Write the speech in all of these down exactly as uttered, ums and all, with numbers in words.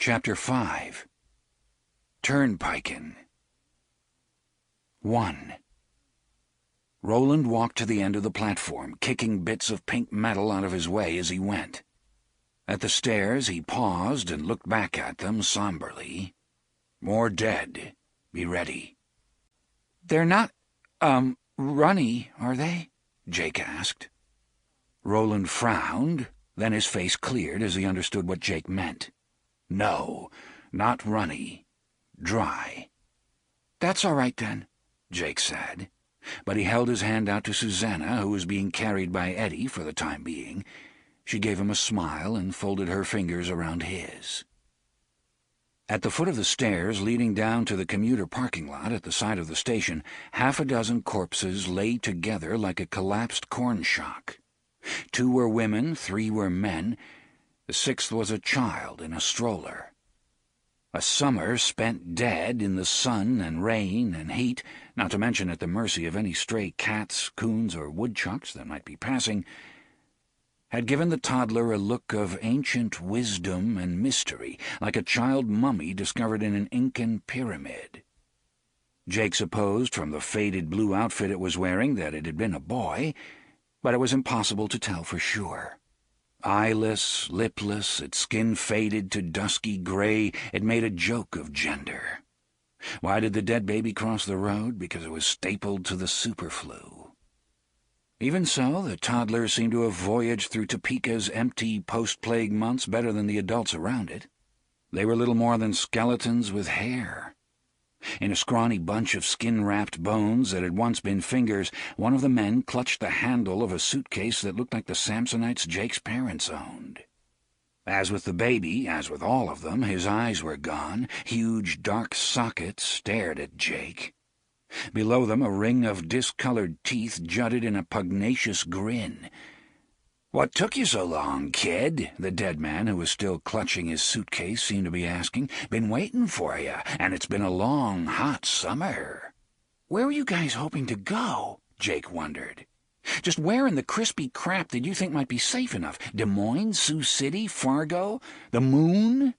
Chapter five. Turnpikin'. one. Roland walked to the end of the platform, kicking bits of pink metal out of his way as he went. At the stairs, he paused and looked back at them somberly. More dead. Be ready. "They're not, um, runny, are they?" Jake asked. Roland frowned, then his face cleared as he understood what Jake meant. No, not runny. Dry. "That's all right, then," Jake said. But he held his hand out to Susanna, who was being carried by Eddie for the time being. She gave him a smile and folded her fingers around his. At the foot of the stairs leading down to the commuter parking lot at the side of the station, half a dozen corpses lay together like a collapsed corn shock. Two were women, three were men. The sixth was a child in a stroller. A summer spent dead in the sun and rain and heat, not to mention at the mercy of any stray cats, coons, or woodchucks that might be passing, had given the toddler a look of ancient wisdom and mystery, like a child mummy discovered in an Incan pyramid. Jake supposed from the faded blue outfit it was wearing that it had been a boy, but it was impossible to tell for sure. Eyeless, lipless, its skin faded to dusky gray, it made a joke of gender. Why did the dead baby cross the road? Because it was stapled to the superflu. Even so, the toddler seemed to have voyaged through Topeka's empty post-plague months better than the adults around it. They were little more than skeletons with hair. In a scrawny bunch of skin-wrapped bones that had once been fingers, one of the men clutched the handle of a suitcase that looked like the Samsonites Jake's parents owned. As with the baby, as with all of them, his eyes were gone. Huge dark sockets stared at Jake. Below them, a ring of discolored teeth jutted in a pugnacious grin. "What took you so long, kid?" the dead man, who was still clutching his suitcase, seemed to be asking. "Been waiting for you, and it's been a long, hot summer." "Where were you guys hoping to go?" Jake wondered. "Just where in the crispy crap did you think might be safe enough? Des Moines, Sioux City, Fargo, the moon?"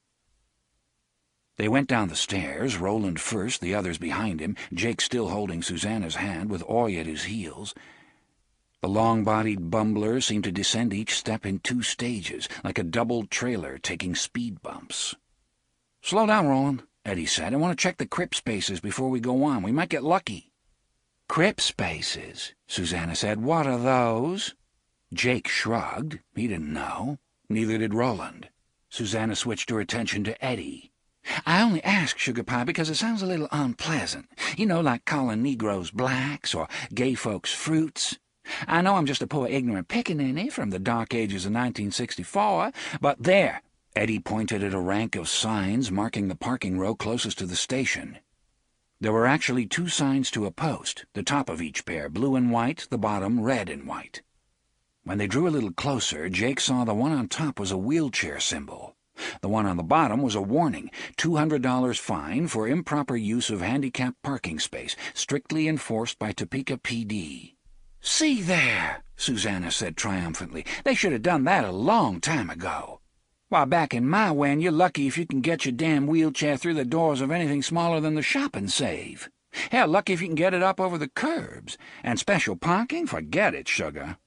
They went down the stairs, Roland first, the others behind him, Jake still holding Susanna's hand with Oy at his heels. The long-bodied bumbler seemed to descend each step in two stages, like a double trailer taking speed bumps. "Slow down, Roland," Eddie said. "I want to check the crypt spaces before we go on. We might get lucky." "Crypt spaces," Susanna said. "What are those?" Jake shrugged. He didn't know. Neither did Roland. Susanna switched her attention to Eddie. "I only ask, Sugar Pie, because it sounds a little unpleasant. You know, like calling Negroes blacks or gay folks fruits. I know I'm just a poor ignorant pickaninny from the dark ages of nineteen sixty-four, but there," Eddie pointed at a rank of signs marking the parking row closest to the station. There were actually two signs to a post, the top of each pair blue and white, the bottom red and white. When they drew a little closer, Jake saw the one on top was a wheelchair symbol. The one on the bottom was a warning, two hundred dollars fine for improper use of handicapped parking space, strictly enforced by Topeka P D. "See there," Susanna said triumphantly. "They should have done that a long time ago. Why, back in my wan, you're lucky if you can get your damn wheelchair through the doors of anything smaller than the Shop and Save. Hell, lucky if you can get it up over the curbs. And special parking? Forget it, sugar."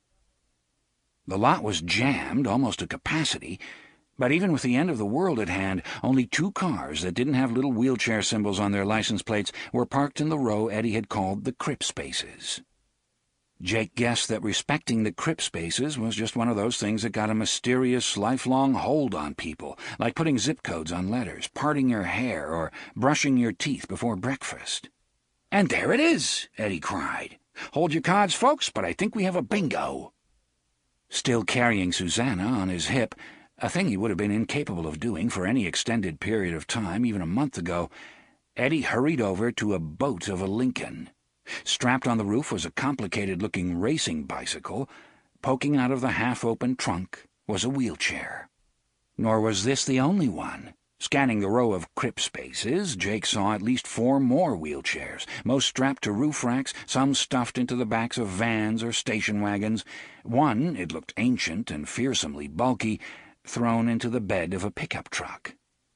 The lot was jammed, almost to capacity, but even with the end of the world at hand, only two cars that didn't have little wheelchair symbols on their license plates were parked in the row Eddie had called the crypt spaces. Jake guessed that respecting the crypt spaces was just one of those things that got a mysterious, lifelong hold on people, like putting zip codes on letters, parting your hair, or brushing your teeth before breakfast. "And there it is!" Eddie cried. "Hold your cards, folks, but I think we have a bingo." Still carrying Susanna on his hip, a thing he would have been incapable of doing for any extended period of time, even a month ago, Eddie hurried over to a boat of a Lincoln. Strapped on the roof was a complicated-looking racing bicycle. Poking out of the half-open trunk was a wheelchair. Nor was this the only one. Scanning the row of crypt spaces, Jake saw at least four more wheelchairs, most strapped to roof racks, some stuffed into the backs of vans or station wagons. One, it looked ancient and fearsomely bulky, thrown into the bed of a pickup truck.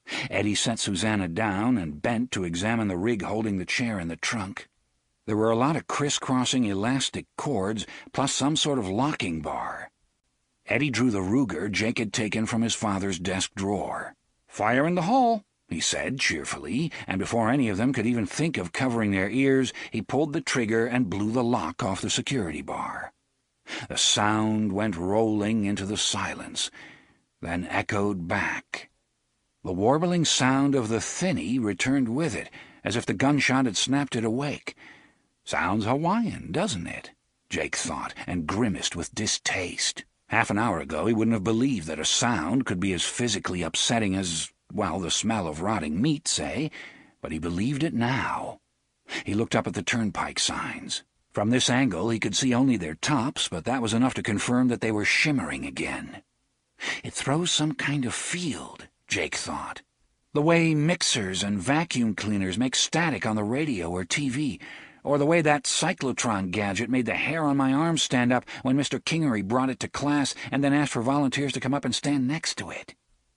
Eddie set Susanna down and bent to examine the rig holding the chair in the trunk. There were a lot of crisscrossing elastic cords, plus some sort of locking bar. Eddie drew the Ruger Jake had taken from his father's desk drawer. "Fire in the hole," he said cheerfully, and before any of them could even think of covering their ears, he pulled the trigger and blew the lock off the security bar. The sound went rolling into the silence, then echoed back. The warbling sound of the thinny returned with it, as if the gunshot had snapped it awake. Sounds Hawaiian, doesn't it? Jake thought, and grimaced with distaste. Half an hour ago he wouldn't have believed that a sound could be as physically upsetting as, well, the smell of rotting meat, say, but he believed it now. He looked up at the turnpike signs. From this angle he could see only their tops, but that was enough to confirm that they were shimmering again. It throws some kind of field, Jake thought. The way mixers and vacuum cleaners make static on the radio or T V, or the way that cyclotron gadget made the hair on my arm stand up when Mister Kingery brought it to class and then asked for volunteers to come up and stand next to it.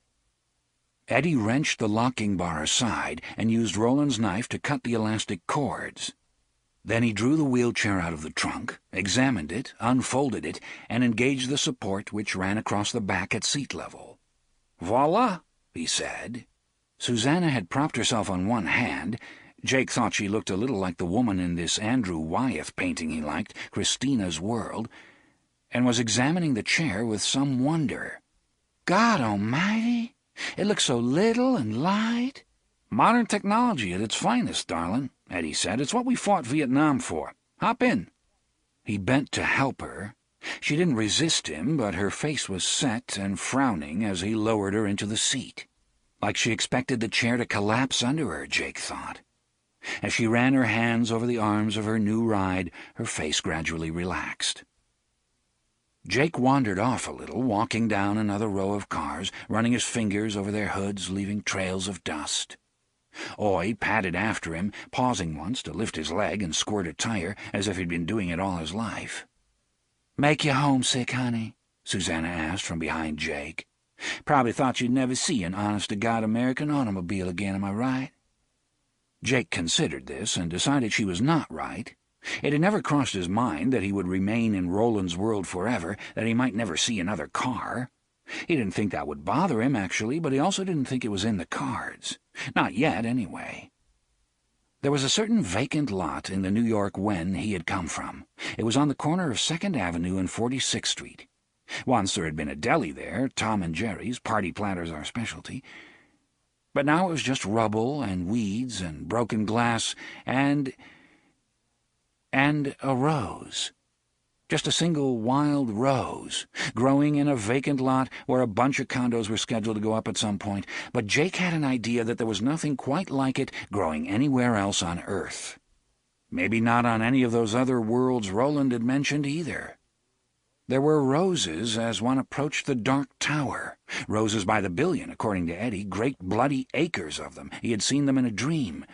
Eddie wrenched the locking bar aside and used Roland's knife to cut the elastic cords. Then he drew the wheelchair out of the trunk, examined it, unfolded it, and engaged the support which ran across the back at seat level. "Voila," he said. Susanna had propped herself on one hand. Jake thought she looked a little like the woman in this Andrew Wyeth painting he liked, Christina's World, and was examining the chair with some wonder. "God almighty! It looks so little and light." "Modern technology at its finest, darling," Eddie said. "It's what we fought Vietnam for. Hop in." He bent to help her. She didn't resist him, but her face was set and frowning as he lowered her into the seat. Like she expected the chair to collapse under her, Jake thought. As she ran her hands over the arms of her new ride, her face gradually relaxed. Jake wandered off a little, walking down another row of cars, running his fingers over their hoods, leaving trails of dust. Oy padded after him, pausing once to lift his leg and squirt a tire, as if he'd been doing it all his life. "Make you homesick, honey?" Susanna asked from behind Jake. "Probably thought you'd never see an honest-to-God American automobile again, am I right?" Jake considered this and decided she was not right. It had never crossed his mind that he would remain in Roland's world forever, that he might never see another car. He didn't think that would bother him, actually, but he also didn't think it was in the cards. Not yet, anyway. There was a certain vacant lot in the New York Wen he had come from. It was on the corner of second Avenue and forty-sixth Street. Once there had been a deli there, Tom and Jerry's, party platters our specialty. But now it was just rubble and weeds and broken glass and... and a rose. Just a single wild rose, growing in a vacant lot where a bunch of condos were scheduled to go up at some point, but Jake had an idea that there was nothing quite like it growing anywhere else on Earth. Maybe not on any of those other worlds Roland had mentioned either. There were roses as one approached the Dark Tower. Roses by the billion, according to Eddie, great bloody acres of them. He had seen them in a dream.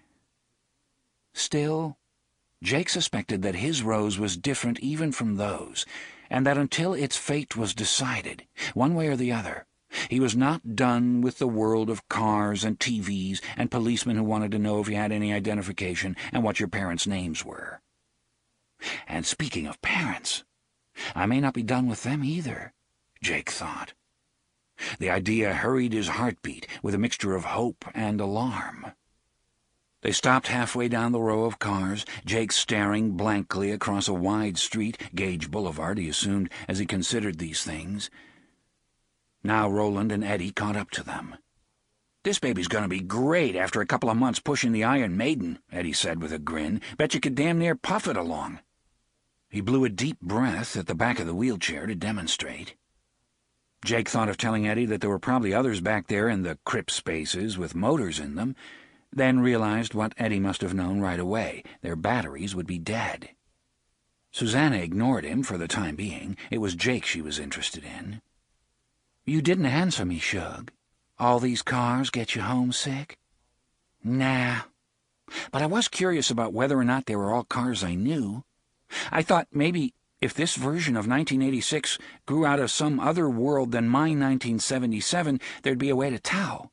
Still, Jake suspected that his rose was different even from those, and that until its fate was decided, one way or the other, he was not done with the world of cars and T Vs and policemen who wanted to know if you had any identification and what your parents' names were. And speaking of parents, I may not be done with them either, Jake thought. The idea hurried his heartbeat with a mixture of hope and alarm. They stopped halfway down the row of cars, Jake staring blankly across a wide street, Gage Boulevard, he assumed, as he considered these things. Now Roland and Eddie caught up to them. "This baby's gonna be great after a couple of months pushing the Iron Maiden," Eddie said with a grin. "Bet you could damn near puff it along." He blew a deep breath at the back of the wheelchair to demonstrate. Jake thought of telling Eddie that there were probably others back there in the crypt spaces with motors in them, then realized what Eddie must have known right away. Their batteries would be dead. Susanna ignored him for the time being. It was Jake she was interested in. "You didn't answer me, Shug. All these cars get you homesick?" "Nah. But I was curious about whether or not they were all cars I knew. I thought maybe if this version of nineteen eighty-six grew out of some other world than my nineteen seventy-seven, there'd be a way to tell.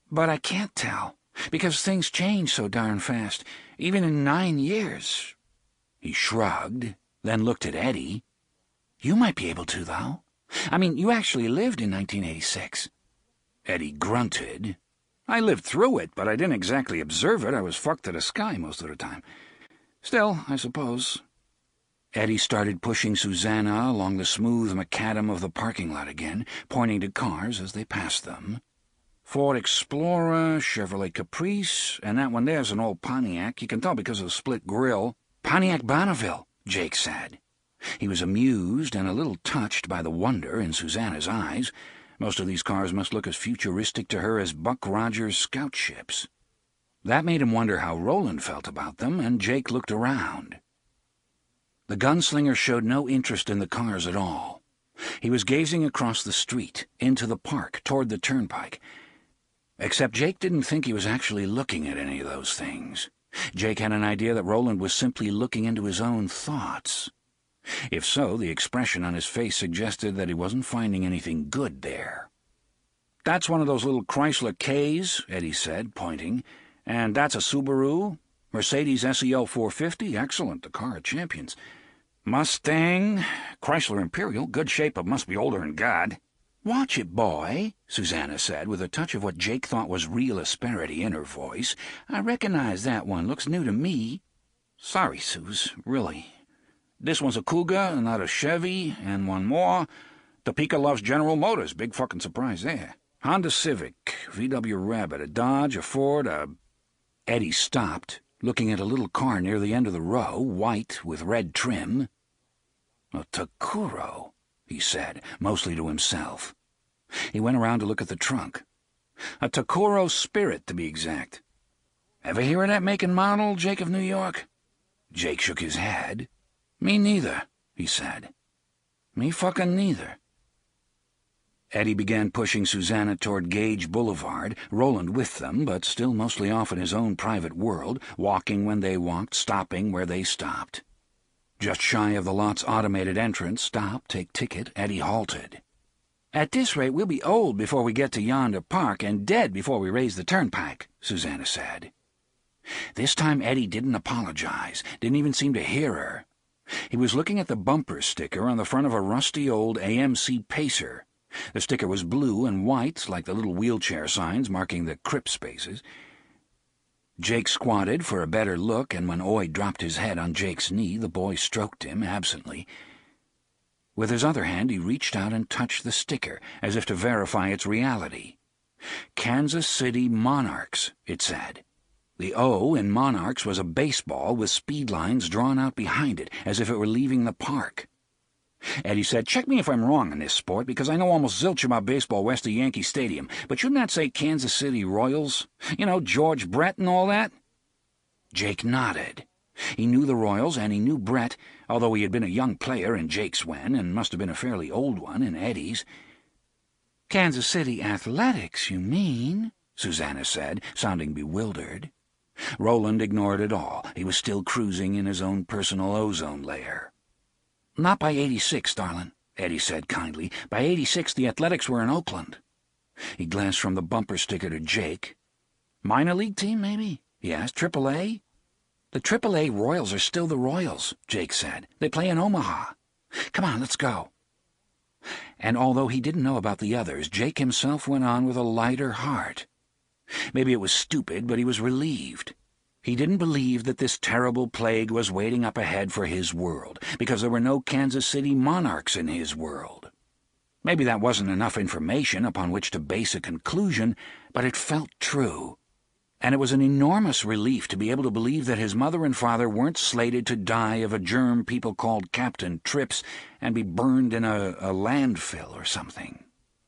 But I can't tell, because things change so darn fast, even in nine years. He shrugged, then looked at Eddie. You might be able to, though. I mean, you actually lived in nineteen eighty-six. Eddie grunted. I lived through it, but I didn't exactly observe it. I was fucked to the sky most of the time. Still, I suppose. Eddie started pushing Susanna along the smooth macadam of the parking lot again, pointing to cars as they passed them. Ford Explorer, Chevrolet Caprice, and that one there's an old Pontiac. You can tell because of the split grille. Pontiac Bonneville, Jake said. He was amused and a little touched by the wonder in Susanna's eyes. Most of these cars must look as futuristic to her as Buck Rogers' scout ships. That made him wonder how Roland felt about them, and Jake looked around. The gunslinger showed no interest in the cars at all. He was gazing across the street, into the park, toward the turnpike. Except Jake didn't think he was actually looking at any of those things. Jake had an idea that Roland was simply looking into his own thoughts. If so, the expression on his face suggested that he wasn't finding anything good there. "That's one of those little Chrysler K's," Eddie said, pointing. "And that's a Subaru? Mercedes S E L four fifty? Excellent, the car of champions. Mustang, Chrysler Imperial, good shape but must be older than God." "Watch it, boy," Susanna said, with a touch of what Jake thought was real asperity in her voice. "I recognize that one. Looks new to me." "Sorry, Suze, really. This one's a Cougar, another Chevy, and one more. Topeka loves General Motors. Big fucking surprise there. Honda Civic, V W Rabbit, a Dodge, a Ford, a—" Eddie stopped, looking at a little car near the end of the row, white with red trim. "A Takuro," he said, mostly to himself. He went around to look at the trunk. "A Takuro Spirit, to be exact. Ever hear of that make and model, Jake of New York?" Jake shook his head. "Me neither," he said. "Me fucking neither." Eddie began pushing Susanna toward Gage Boulevard, Roland with them, but still mostly off in his own private world, walking when they walked, stopping where they stopped. Just shy of the lot's automated entrance, stop, take ticket, Eddie halted. "At this rate, we'll be old before we get to yonder park and dead before we raise the turnpike," Susanna said. This time Eddie didn't apologize, didn't even seem to hear her. He was looking at the bumper sticker on the front of a rusty old A M C Pacer. The sticker was blue and white, like the little wheelchair signs marking the crip spaces. Jake squatted for a better look, and when Oyd dropped his head on Jake's knee, the boy stroked him absently. With his other hand, he reached out and touched the sticker, as if to verify its reality. Kansas City Monarchs, it said. The O in Monarchs was a baseball with speed lines drawn out behind it, as if it were leaving the park. Eddie said, "Check me if I'm wrong in this sport, because I know almost zilch about baseball west of Yankee Stadium, but shouldn't that say Kansas City Royals? You know, George Brett and all that?" Jake nodded. He knew the Royals, and he knew Brett, although he had been a young player in Jake's when, and must have been a fairly old one in Eddie's. "Kansas City Athletics, you mean?" Susanna said, sounding bewildered. Roland ignored it all. He was still cruising in his own personal ozone layer. "Not by eighty-six, darling," Eddie said kindly. "By eighty-six, the Athletics were in Oakland." He glanced from the bumper sticker to Jake. "Minor league team, maybe?" he asked. "Triple A?" "The Triple A Royals are still the Royals," Jake said. "They play in Omaha. Come on, let's go." And although he didn't know about the others, Jake himself went on with a lighter heart. Maybe it was stupid, but he was relieved. He didn't believe that this terrible plague was waiting up ahead for his world, because there were no Kansas City Monarchs in his world. Maybe that wasn't enough information upon which to base a conclusion, but it felt true. And it was an enormous relief to be able to believe that his mother and father weren't slated to die of a germ people called Captain Trips and be burned in a, a landfill or something.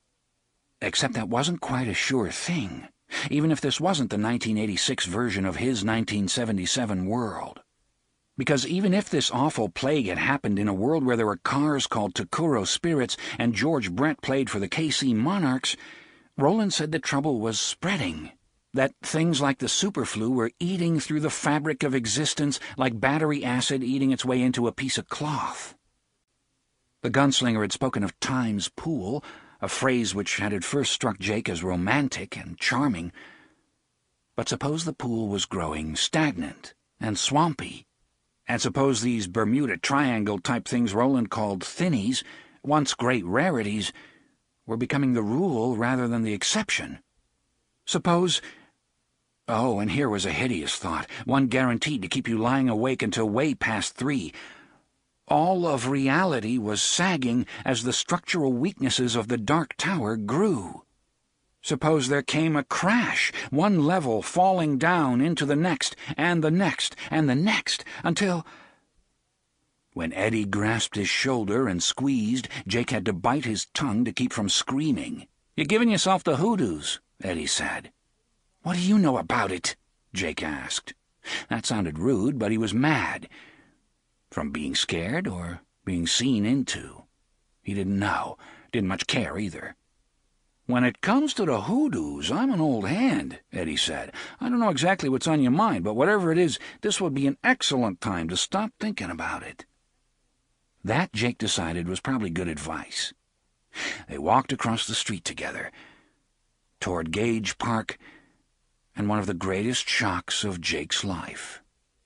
Except that wasn't quite a sure thing, even if this wasn't the nineteen eighty-six version of his nineteen seventy-seven world. Because even if this awful plague had happened in a world where there were cars called Takuro Spirits and George Brett played for the K C Monarchs, Roland said the trouble was spreading, that things like the superflu were eating through the fabric of existence like battery acid eating its way into a piece of cloth. The gunslinger had spoken of Time's Pool. a phrase which had at first struck Jake as romantic and charming. But suppose the pool was growing stagnant and swampy, and suppose these Bermuda Triangle-type things Roland called thinnies, once great rarities, were becoming the rule rather than the exception. Suppose... Oh, and here was a hideous thought, one guaranteed to keep you lying awake until way past three. All of reality was sagging as the structural weaknesses of the Dark Tower grew. Suppose there came a crash, one level falling down into the next, and the next, and the next, until... When Eddie grasped his shoulder and squeezed, Jake had to bite his tongue to keep from screaming. "You're giving yourself the hoodoos," Eddie said. "What do you know about it?" Jake asked. That sounded rude, but he was mad. From being scared or being seen into? He didn't know. Didn't much care either. "When it comes to the hoodoos, I'm an old hand," Eddie said. "I don't know exactly what's on your mind, but whatever it is, this would be an excellent time to stop thinking about it." That, Jake decided, was probably good advice. They walked across the street together, toward Gage Park, and one of the greatest shocks of Jake's life.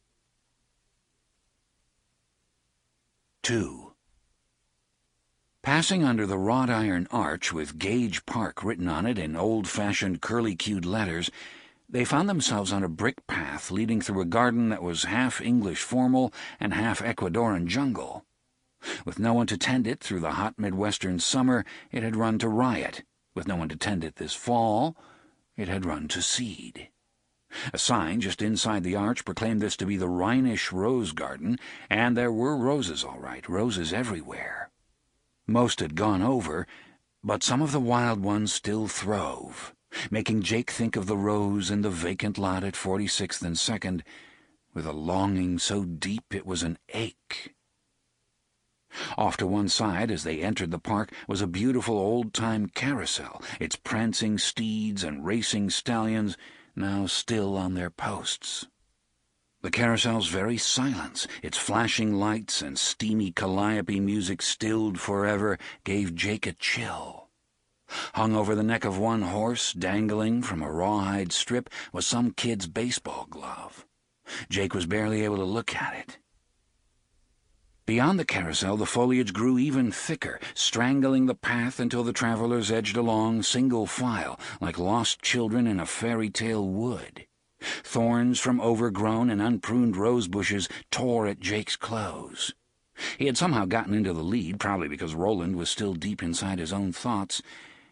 Two. Passing under the wrought iron arch with Gage Park written on it in old-fashioned curly-cued letters, they found themselves on a brick path leading through a garden that was half English formal and half Ecuadorian jungle. With no one to tend it through the hot Midwestern summer, it had run to riot. With no one to tend it this fall, it had run to seed. A sign just inside the arch proclaimed this to be the Rhinish Rose Garden, and there were roses, all right, roses everywhere. Most had gone over, but some of the wild ones still throve, making Jake think of the rose in the vacant lot at forty-sixth and second, with a longing so deep it was an ache. Off to one side, as they entered the park, was a beautiful old-time carousel, its prancing steeds and racing stallions now still on their posts. The carousel's very silence, its flashing lights and steamy calliope music stilled forever, gave Jake a chill. Hung over the neck of one horse, dangling from a rawhide strip, was some kid's baseball glove. Jake was barely able to look at it. Beyond the carousel, the foliage grew even thicker, strangling the path until the travelers edged along single file, like lost children in a fairy-tale wood. Thorns from overgrown and unpruned rose bushes tore at Jake's clothes. He had somehow gotten into the lead, probably because Roland was still deep inside his own thoughts,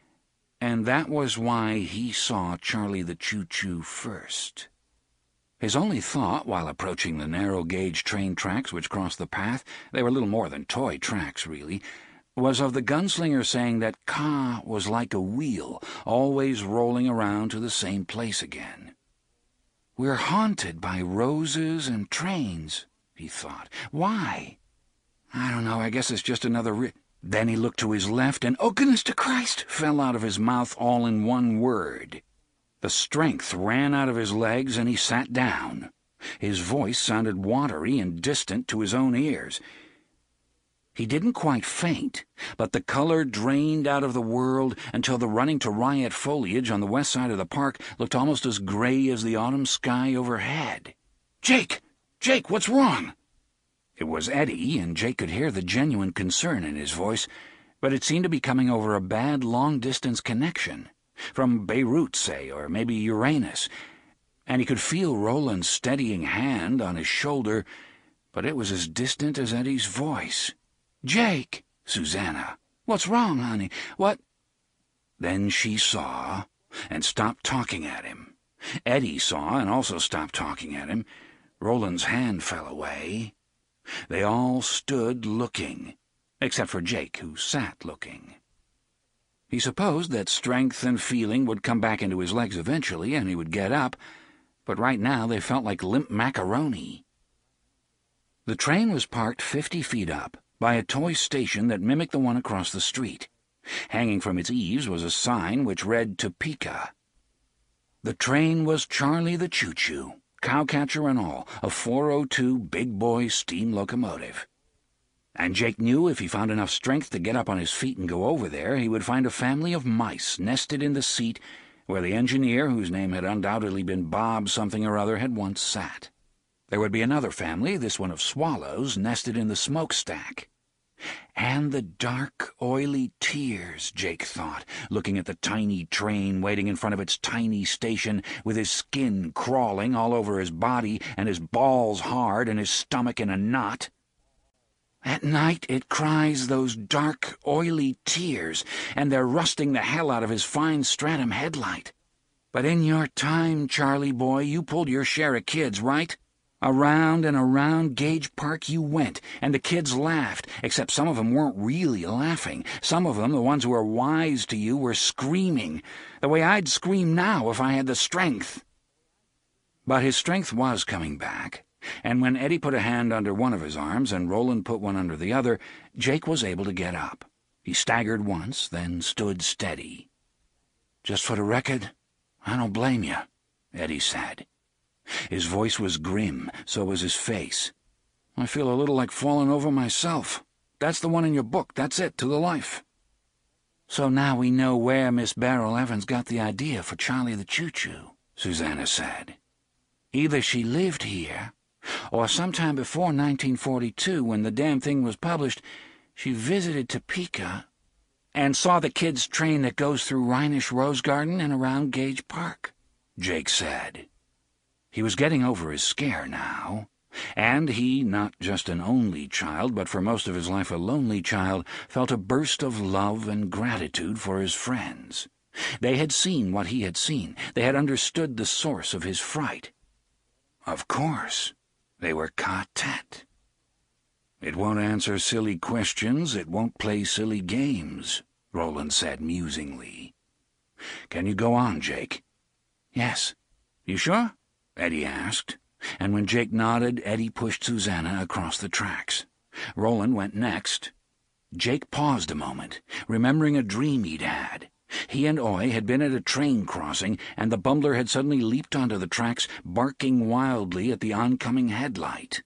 and that was why he saw Charlie the Choo-Choo first. His only thought, while approaching the narrow-gauge train tracks which crossed the path, they were little more than toy tracks, really, was of the gunslinger saying that Ka was like a wheel, always rolling around to the same place again. "We're haunted by roses and trains," he thought. "Why? I don't know, I guess it's just another ri—" Then he looked to his left, and "Oh, goodness to Christ!" fell out of his mouth all in one word. The strength ran out of his legs, and he sat down. His voice sounded watery and distant to his own ears. He didn't quite faint, but the color drained out of the world until the running-to-riot foliage on the west side of the park looked almost as gray as the autumn sky overhead. "Jake! Jake, what's wrong?" It was Eddie, and Jake could hear the genuine concern in his voice, but it seemed to be coming over a bad long-distance connection. From Beirut, say, or maybe Uranus, and he could feel Roland's steadying hand on his shoulder, but it was as distant as Eddie's voice. "Jake!" "Susanna! What's wrong, honey? What—" Then she saw, and stopped talking at him. Eddie saw, and also stopped talking at him. Roland's hand fell away. They all stood looking, except for Jake, who sat looking. He supposed that strength and feeling would come back into his legs eventually, and he would get up, but right now they felt like limp macaroni. The train was parked fifty feet up, by a toy station that mimicked the one across the street. Hanging from its eaves was a sign which read Topeka. The train was Charlie the Choo-Choo, cowcatcher and all, a four oh two big boy steam locomotive. And Jake knew if he found enough strength to get up on his feet and go over there, he would find a family of mice nested in the seat where the engineer, whose name had undoubtedly been Bob something or other, had once sat. There would be another family, this one of swallows, nested in the smokestack. And the dark, oily tears, Jake thought, looking at the tiny train waiting in front of its tiny station, with his skin crawling all over his body and his balls hard and his stomach in a knot. At night it cries those dark, oily tears, and they're rusting the hell out of his fine stratum headlight. But in your time, Charlie boy, you pulled your share of kids, right? Around and around Gage Park you went, and the kids laughed, except some of them weren't really laughing. Some of them, the ones who were wise to you, were screaming, the way I'd scream now if I had the strength. But his strength was coming back, and when Eddie put a hand under one of his arms and Roland put one under the other, Jake was able to get up. He staggered once, then stood steady. "Just for the record, I don't blame you," Eddie said. His voice was grim, so was his face. "I feel a little like falling over myself. That's the one in your book, that's it, to the life." "So now we know where Miss Beryl Evans got the idea for Charlie the Choo-Choo," Susanna said. "Either she lived here, or sometime before nineteen forty-two, when the damn thing was published, she visited Topeka and saw the kids' train that goes through Rhinish Rose Garden and around Gage Park," Jake said. He was getting over his scare now, and he, not just an only child, but for most of his life a lonely child, felt a burst of love and gratitude for his friends. They had seen what he had seen. They had understood the source of his fright. Of course, they were Ka-Tet. "It won't answer silly questions, it won't play silly games," Roland said musingly. "Can you go on, Jake?" "Yes." "You sure?" Eddie asked, and when Jake nodded, Eddie pushed Susanna across the tracks. Roland went next. Jake paused a moment, remembering a dream he'd had. He and Oy had been at a train crossing, and the bumbler had suddenly leaped onto the tracks, barking wildly at the oncoming headlight.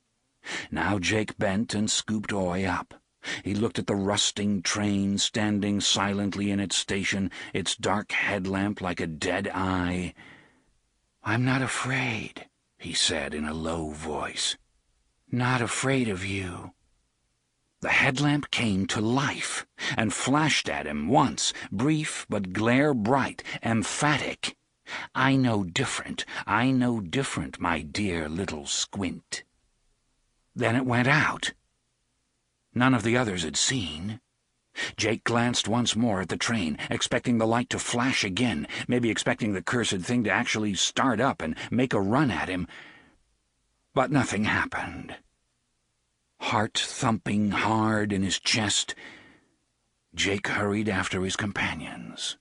Now Jake bent and scooped Oy up. He looked at the rusting train standing silently in its station, its dark headlamp like a dead eye. "I'm not afraid," he said in a low voice. "Not afraid of you." The headlamp came to life and flashed at him once, brief but glare-bright, emphatic. "I know different, I know different, my dear little squint." Then it went out. None of the others had seen. Jake glanced once more at the train, expecting the light to flash again, maybe expecting the cursed thing to actually start up and make a run at him. But nothing happened. Heart thumping hard in his chest, Jake hurried after his companions.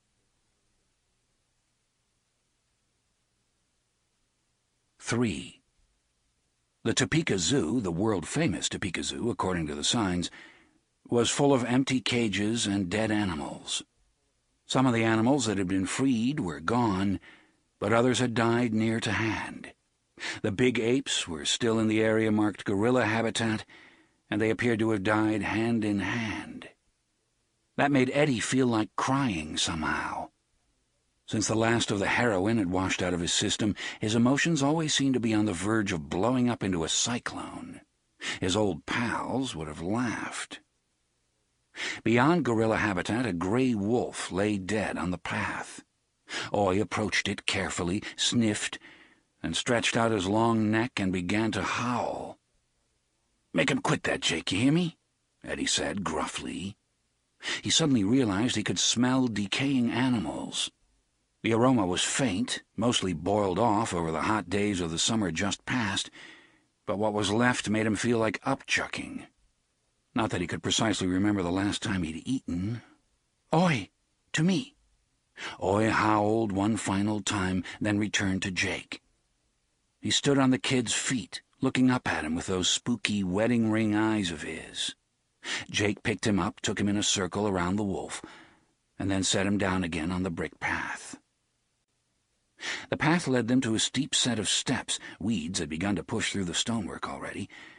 Three. The Topeka Zoo, the world-famous Topeka Zoo, according to the signs, was full of empty cages and dead animals. Some of the animals that had been freed were gone, but others had died near to hand. The big apes were still in the area marked gorilla habitat, and they appeared to have died hand in hand. That made Eddie feel like crying somehow. Since the last of the heroin had washed out of his system, his emotions always seemed to be on the verge of blowing up into a cyclone. His old pals would have laughed. Beyond gorilla habitat, a gray wolf lay dead on the path. Oy approached it carefully, sniffed, and stretched out his long neck and began to howl. "Make him quit that, Jake, you hear me?" Eddie said gruffly. He suddenly realized he could smell decaying animals. The aroma was faint, mostly boiled off over the hot days of the summer just past, but what was left made him feel like upchucking. Not that he could precisely remember the last time he'd eaten. "Oy, to me." Oy howled one final time, then returned to Jake. He stood on the kid's feet, looking up at him with those spooky wedding ring eyes of his. Jake picked him up, took him in a circle around the wolf, and then set him down again on the brick path. The path led them to a steep set of steps. Weeds had begun to push through the stonework already,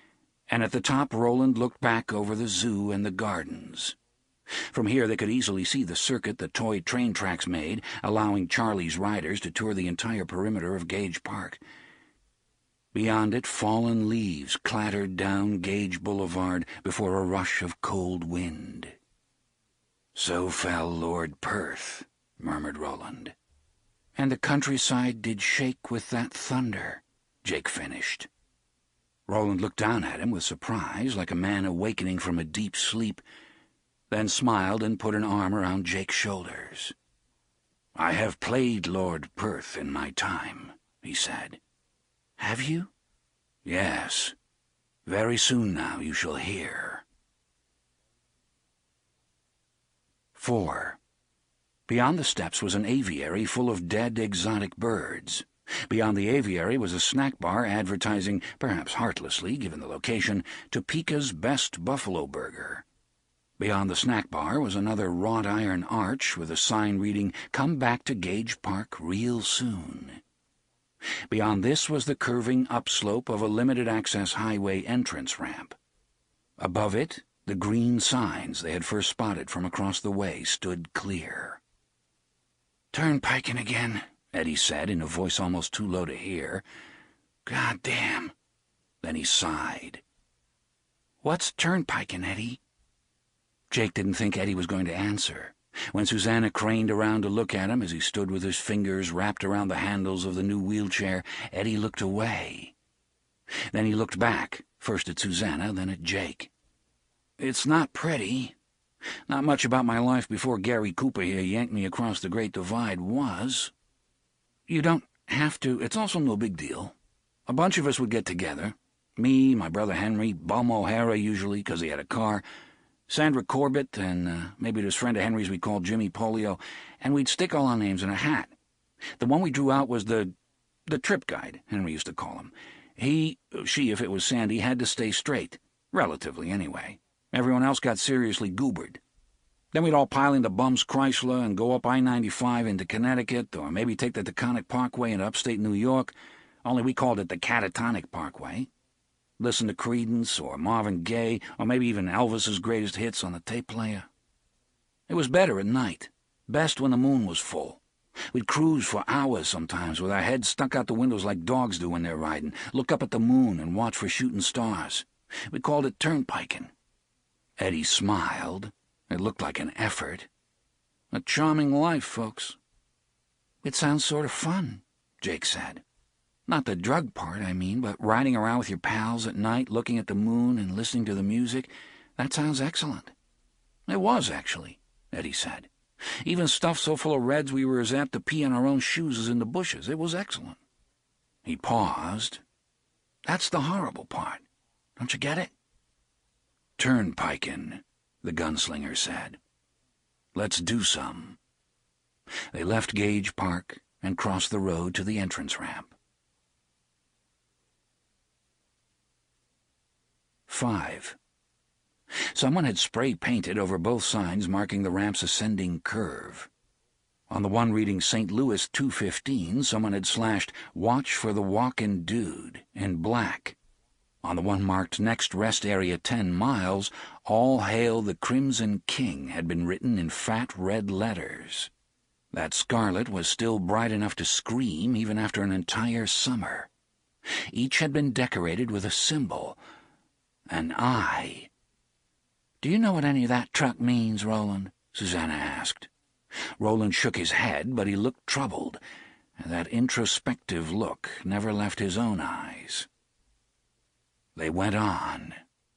and at the top Roland looked back over the zoo and the gardens. From here they could easily see the circuit the toy train tracks made, allowing Charlie's riders to tour the entire perimeter of Gage Park. Beyond it, fallen leaves clattered down Gage Boulevard before a rush of cold wind. "So fell Lord Perth," murmured Roland. "And the countryside did shake with that thunder," Jake finished. Roland looked down at him with surprise, like a man awakening from a deep sleep, then smiled and put an arm around Jake's shoulders. "I have played Lord Perth in my time," he said. "Have you?" "Yes. Very soon now you shall hear." Four. Beyond the steps was an aviary full of dead exotic birds. Beyond the aviary was a snack bar advertising, perhaps heartlessly given the location, Topeka's best buffalo burger. Beyond the snack bar was another wrought iron arch with a sign reading, "Come back to Gage Park real soon." Beyond this was the curving upslope of a limited-access highway entrance ramp. Above it, the green signs they had first spotted from across the way stood clear. "Turnpiking again," Eddie said in a voice almost too low to hear. "God damn." Then he sighed. "What's turnpiking, Eddie?" Jake didn't think Eddie was going to answer. When Susanna craned around to look at him as he stood with his fingers wrapped around the handles of the new wheelchair, Eddie looked away. Then he looked back, first at Susanna, then at Jake. "It's not pretty. Not much about my life before Gary Cooper here yanked me across the Great Divide was. You don't have to. It's also no big deal. A bunch of us would get together. Me, my brother Henry, Bum O'Hara usually, because he had a car, Sandra Corbett, and uh, maybe this friend of Henry's we called Jimmy Polio, and we'd stick all our names in a hat. The one we drew out was the the trip guide, Henry used to call him. He, she, if it was Sandy, had to stay straight, relatively anyway. Everyone else got seriously goobered. Then we'd all pile into Bum's Chrysler and go up I ninety-five into Connecticut, or maybe take the Taconic Parkway into upstate New York, only we called it the Catatonic Parkway. Listen to Creedence or Marvin Gaye, or maybe even Elvis's greatest hits on the tape player. It was better at night, best when the moon was full. We'd cruise for hours sometimes with our heads stuck out the windows like dogs do when they're riding, look up at the moon and watch for shooting stars. We called it turnpiking. Eddie smiled. It looked like an effort. A charming life, folks. "It sounds sort of fun," Jake said. "Not the drug part, I mean, but riding around with your pals at night, looking at the moon and listening to the music, that sounds excellent." "It was, actually," Eddie said. "Even stuff so full of reds we were as apt to pee on our own shoes as in the bushes. It was excellent." He paused. "That's the horrible part. Don't you get it?" "Turnpikin'," the gunslinger said. "Let's do some." They left Gage Park and crossed the road to the entrance ramp. Five. Someone had spray-painted over both signs marking the ramp's ascending curve. On the one reading Saint Louis two fifteen, someone had slashed "Watch for the Walkin' Dude" in black. On the one marked Next Rest Area ten miles, "All Hail the Crimson King" had been written in fat red letters. That scarlet was still bright enough to scream even after an entire summer. Each had been decorated with a symbol, an eye. "Do you know what any of that truck means, Roland?" Susanna asked. Roland shook his head, but he looked troubled, and that introspective look never left his own eyes. They went on.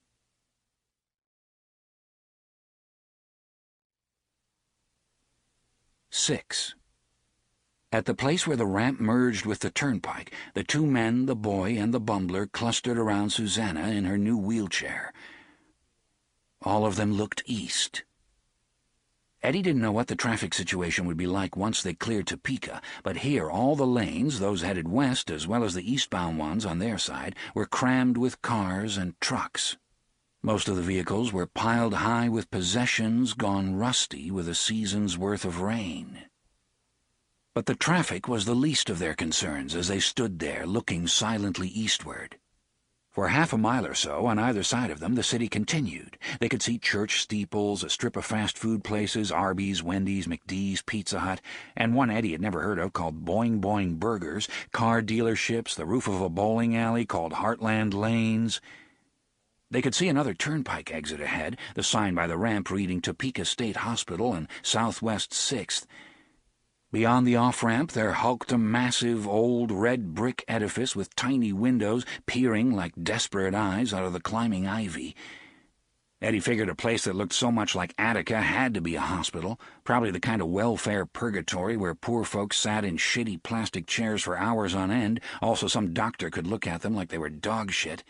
Six. At the place where the ramp merged with the turnpike, the two men, the boy, and the bumbler clustered around Susanna in her new wheelchair. All of them looked east. Eddie didn't know what the traffic situation would be like once they cleared Topeka, but here all the lanes, those headed west as well as the eastbound ones on their side, were crammed with cars and trucks. Most of the vehicles were piled high with possessions gone rusty with a season's worth of rain. But the traffic was the least of their concerns as they stood there looking silently eastward. For half a mile or so on either side of them, the city continued. They could see church steeples, a strip of fast food places, Arby's, Wendy's, McD's, Pizza Hut, and one Eddie had never heard of called Boing Boing Burgers, car dealerships, the roof of a bowling alley called Heartland Lanes. They could see another turnpike exit ahead, the sign by the ramp reading Topeka State Hospital and Southwest sixth. Beyond the off-ramp there hulked a massive old red brick edifice with tiny windows peering like desperate eyes out of the climbing ivy. Eddie figured a place that looked so much like Attica had to be a hospital, probably the kind of welfare purgatory where poor folks sat in shitty plastic chairs for hours on end, also some doctor could look at them like they were dog shit.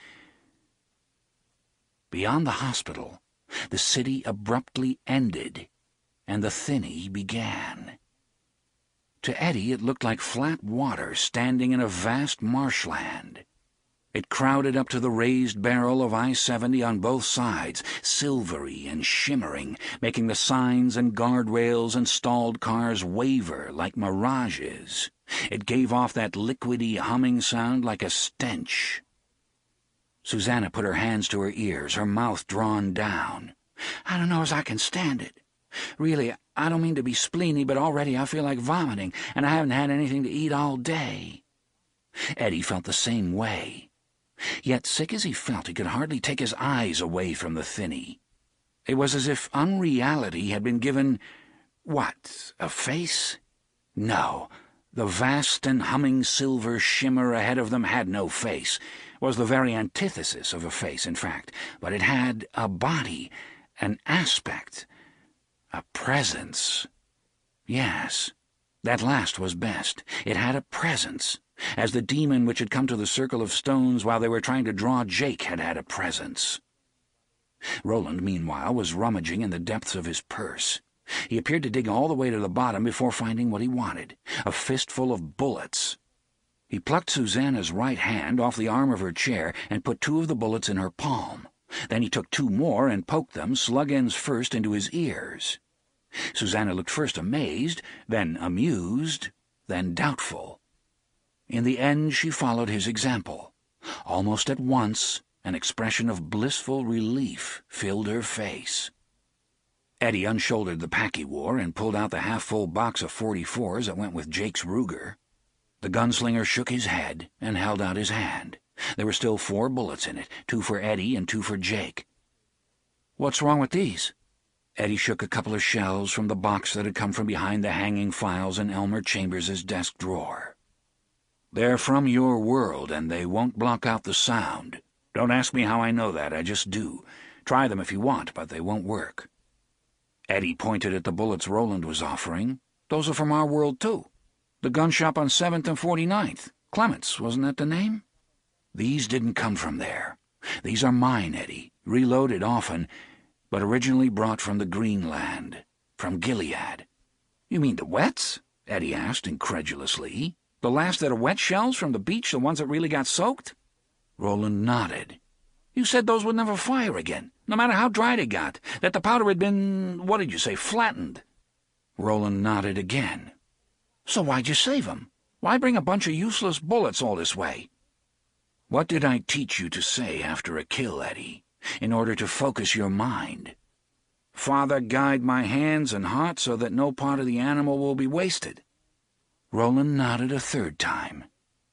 Beyond the hospital, the city abruptly ended, and the thinny began. To Eddie, it looked like flat water standing in a vast marshland. It crowded up to the raised barrel of I seventy on both sides, silvery and shimmering, making the signs and guardrails and stalled cars waver like mirages. It gave off that liquidy humming sound like a stench. Susanna put her hands to her ears, her mouth drawn down. "I don't know as I can stand it. Really, I don't mean to be spleeny, but already I feel like vomiting, and I haven't had anything to eat all day." Eddie felt the same way. Yet, sick as he felt, he could hardly take his eyes away from the thinny. It was as if unreality had been given, what, a face? No, the vast and humming silver shimmer ahead of them had no face, was the very antithesis of a face, in fact, but it had a body, an aspect, a presence. Yes, that last was best. It had a presence, as the demon which had come to the circle of stones while they were trying to draw Jake had had a presence. Roland, meanwhile, was rummaging in the depths of his purse. He appeared to dig all the way to the bottom before finding what he wanted, a fistful of bullets. He plucked Susanna's right hand off the arm of her chair and put two of the bullets in her palm. Then he took two more and poked them, slug ends first, into his ears. Susanna looked first amazed, then amused, then doubtful. In the end she followed his example. Almost at once an expression of blissful relief filled her face. Eddie unshouldered the pack he wore and pulled out the half-full box of forty-fours that went with Jake's Ruger. The gunslinger shook his head and held out his hand. There were still four bullets in it, two for Eddie and two for Jake. "What's wrong with these?" Eddie shook a couple of shells from the box that had come from behind the hanging files in Elmer Chambers's desk drawer. "They're from your world, and they won't block out the sound. Don't ask me how I know that, I just do. Try them if you want, but they won't work." Eddie pointed at the bullets Roland was offering. "Those are from our world, too. The gun shop on seventh and forty-ninth. Clements, wasn't that the name?" "These didn't come from there. These are mine, Eddie, reloaded often, but originally brought from the Greenland, from Gilead." "You mean the wets?" Eddie asked incredulously. "The last that are wet shells from the beach, the ones that really got soaked?" Roland nodded. "You said those would never fire again, no matter how dry they got, that the powder had been, what did you say, flattened?" Roland nodded again. "So why'd you save 'em? Why bring a bunch of useless bullets all this way?" "What did I teach you to say after a kill, Eddie, in order to focus your mind? 'Father, guide my hands and heart so that no part of the animal will be wasted.'" Roland nodded a third time.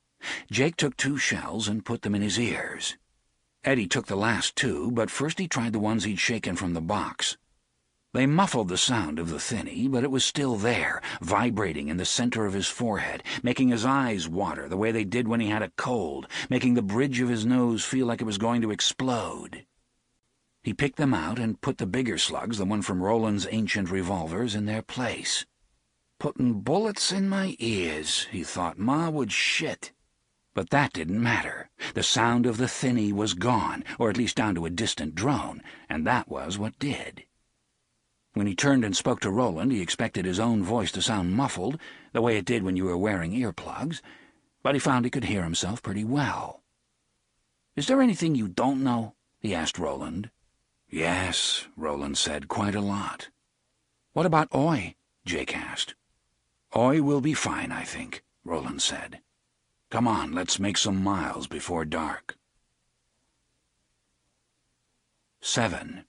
Jake took two shells and put them in his ears. Eddie took the last two, but first he tried the ones he'd shaken from the box. They muffled the sound of the thinny, but it was still there, vibrating in the center of his forehead, making his eyes water the way they did when he had a cold, making the bridge of his nose feel like it was going to explode. He picked them out and put the bigger slugs, the one from Roland's ancient revolvers, in their place. "Putting bullets in my ears," he thought. "Ma would shit." But that didn't matter. The sound of the thinny was gone, or at least down to a distant drone, and that was what did. When he turned and spoke to Roland, he expected his own voice to sound muffled, the way it did when you were wearing earplugs, but he found he could hear himself pretty well. "Is there anything you don't know?" he asked Roland. "Yes," Roland said, "quite a lot." "What about Oi?" Jake asked. "Oi will be fine, I think," Roland said. "Come on, let's make some miles before dark." Seven.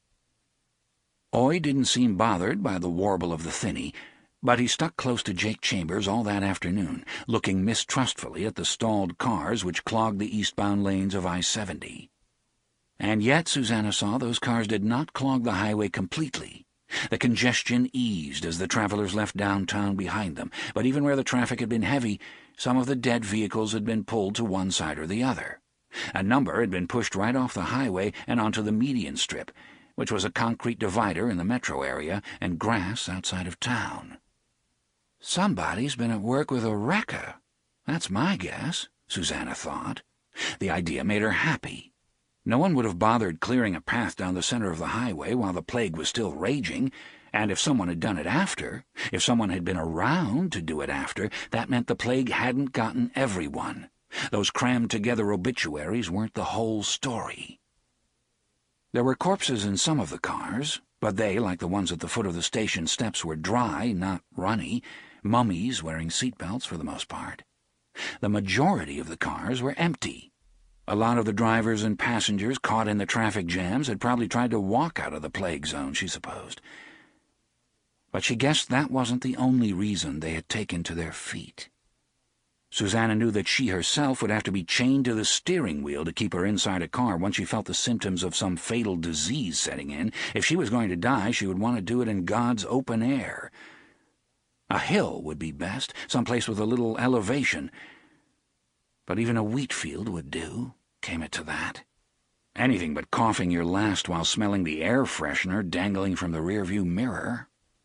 Oy didn't seem bothered by the warble of the thinny, but he stuck close to Jake Chambers all that afternoon, looking mistrustfully at the stalled cars which clogged the eastbound lanes of I seventy. And yet Susanna saw those cars did not clog the highway completely. The congestion eased as the travelers left downtown behind them, but even where the traffic had been heavy, some of the dead vehicles had been pulled to one side or the other. A number had been pushed right off the highway and onto the median strip, which was a concrete divider in the metro area and grass outside of town. "Somebody's been at work with a wrecker. That's my guess," Susanna thought. The idea made her happy. No one would have bothered clearing a path down the center of the highway while the plague was still raging, and if someone had done it after, if someone had been around to do it after, that meant the plague hadn't gotten everyone. Those crammed-together obituaries weren't the whole story. There were corpses in some of the cars, but they, like the ones at the foot of the station steps, were dry, not runny, mummies wearing seatbelts for the most part. The majority of the cars were empty. A lot of the drivers and passengers caught in the traffic jams had probably tried to walk out of the plague zone, she supposed. But she guessed that wasn't the only reason they had taken to their feet. Susanna knew that she herself would have to be chained to the steering wheel to keep her inside a car once she felt the symptoms of some fatal disease setting in. If she was going to die, she would want to do it in God's open air. A hill would be best, someplace with a little elevation. But even a wheat field would do, came it to that. Anything but coughing your last while smelling the air freshener dangling from the rearview mirror.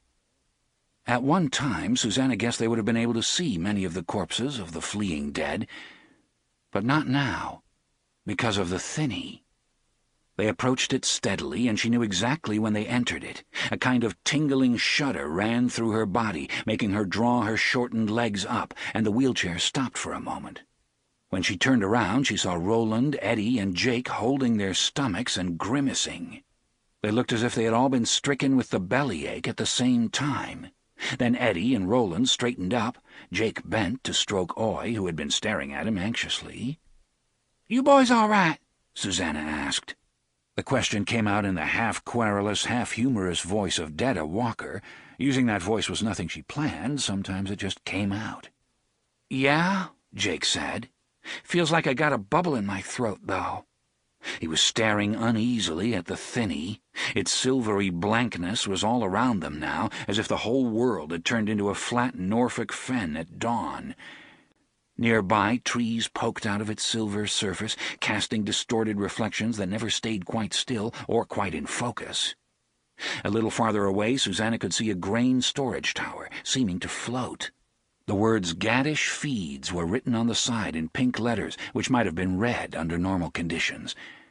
At one time, Susanna guessed they would have been able to see many of the corpses of the fleeing dead, but not now, because of the thinny. They approached it steadily, and she knew exactly when they entered it. A kind of tingling shudder ran through her body, making her draw her shortened legs up, and the wheelchair stopped for a moment. When she turned around, she saw Roland, Eddie, and Jake holding their stomachs and grimacing. They looked as if they had all been stricken with the bellyache at the same time. Then Eddie and Roland straightened up. Jake bent to stroke Oy, who had been staring at him anxiously. "You boys all right?" Susanna asked. The question came out in the half-querulous, half-humorous voice of Detta Walker. Using that voice was nothing she planned. Sometimes it just came out. "Yeah," Jake said. "Feels like I got a bubble in my throat, though." He was staring uneasily at the thinny. Its silvery blankness was all around them now, as if the whole world had turned into a flat Norfolk fen at dawn. Nearby, trees poked out of its silver surface, casting distorted reflections that never stayed quite still or quite in focus. A little farther away, Susanna could see a grain storage tower, seeming to float. The words Gaddish Feeds were written on the side in pink letters, which might have been read under normal conditions.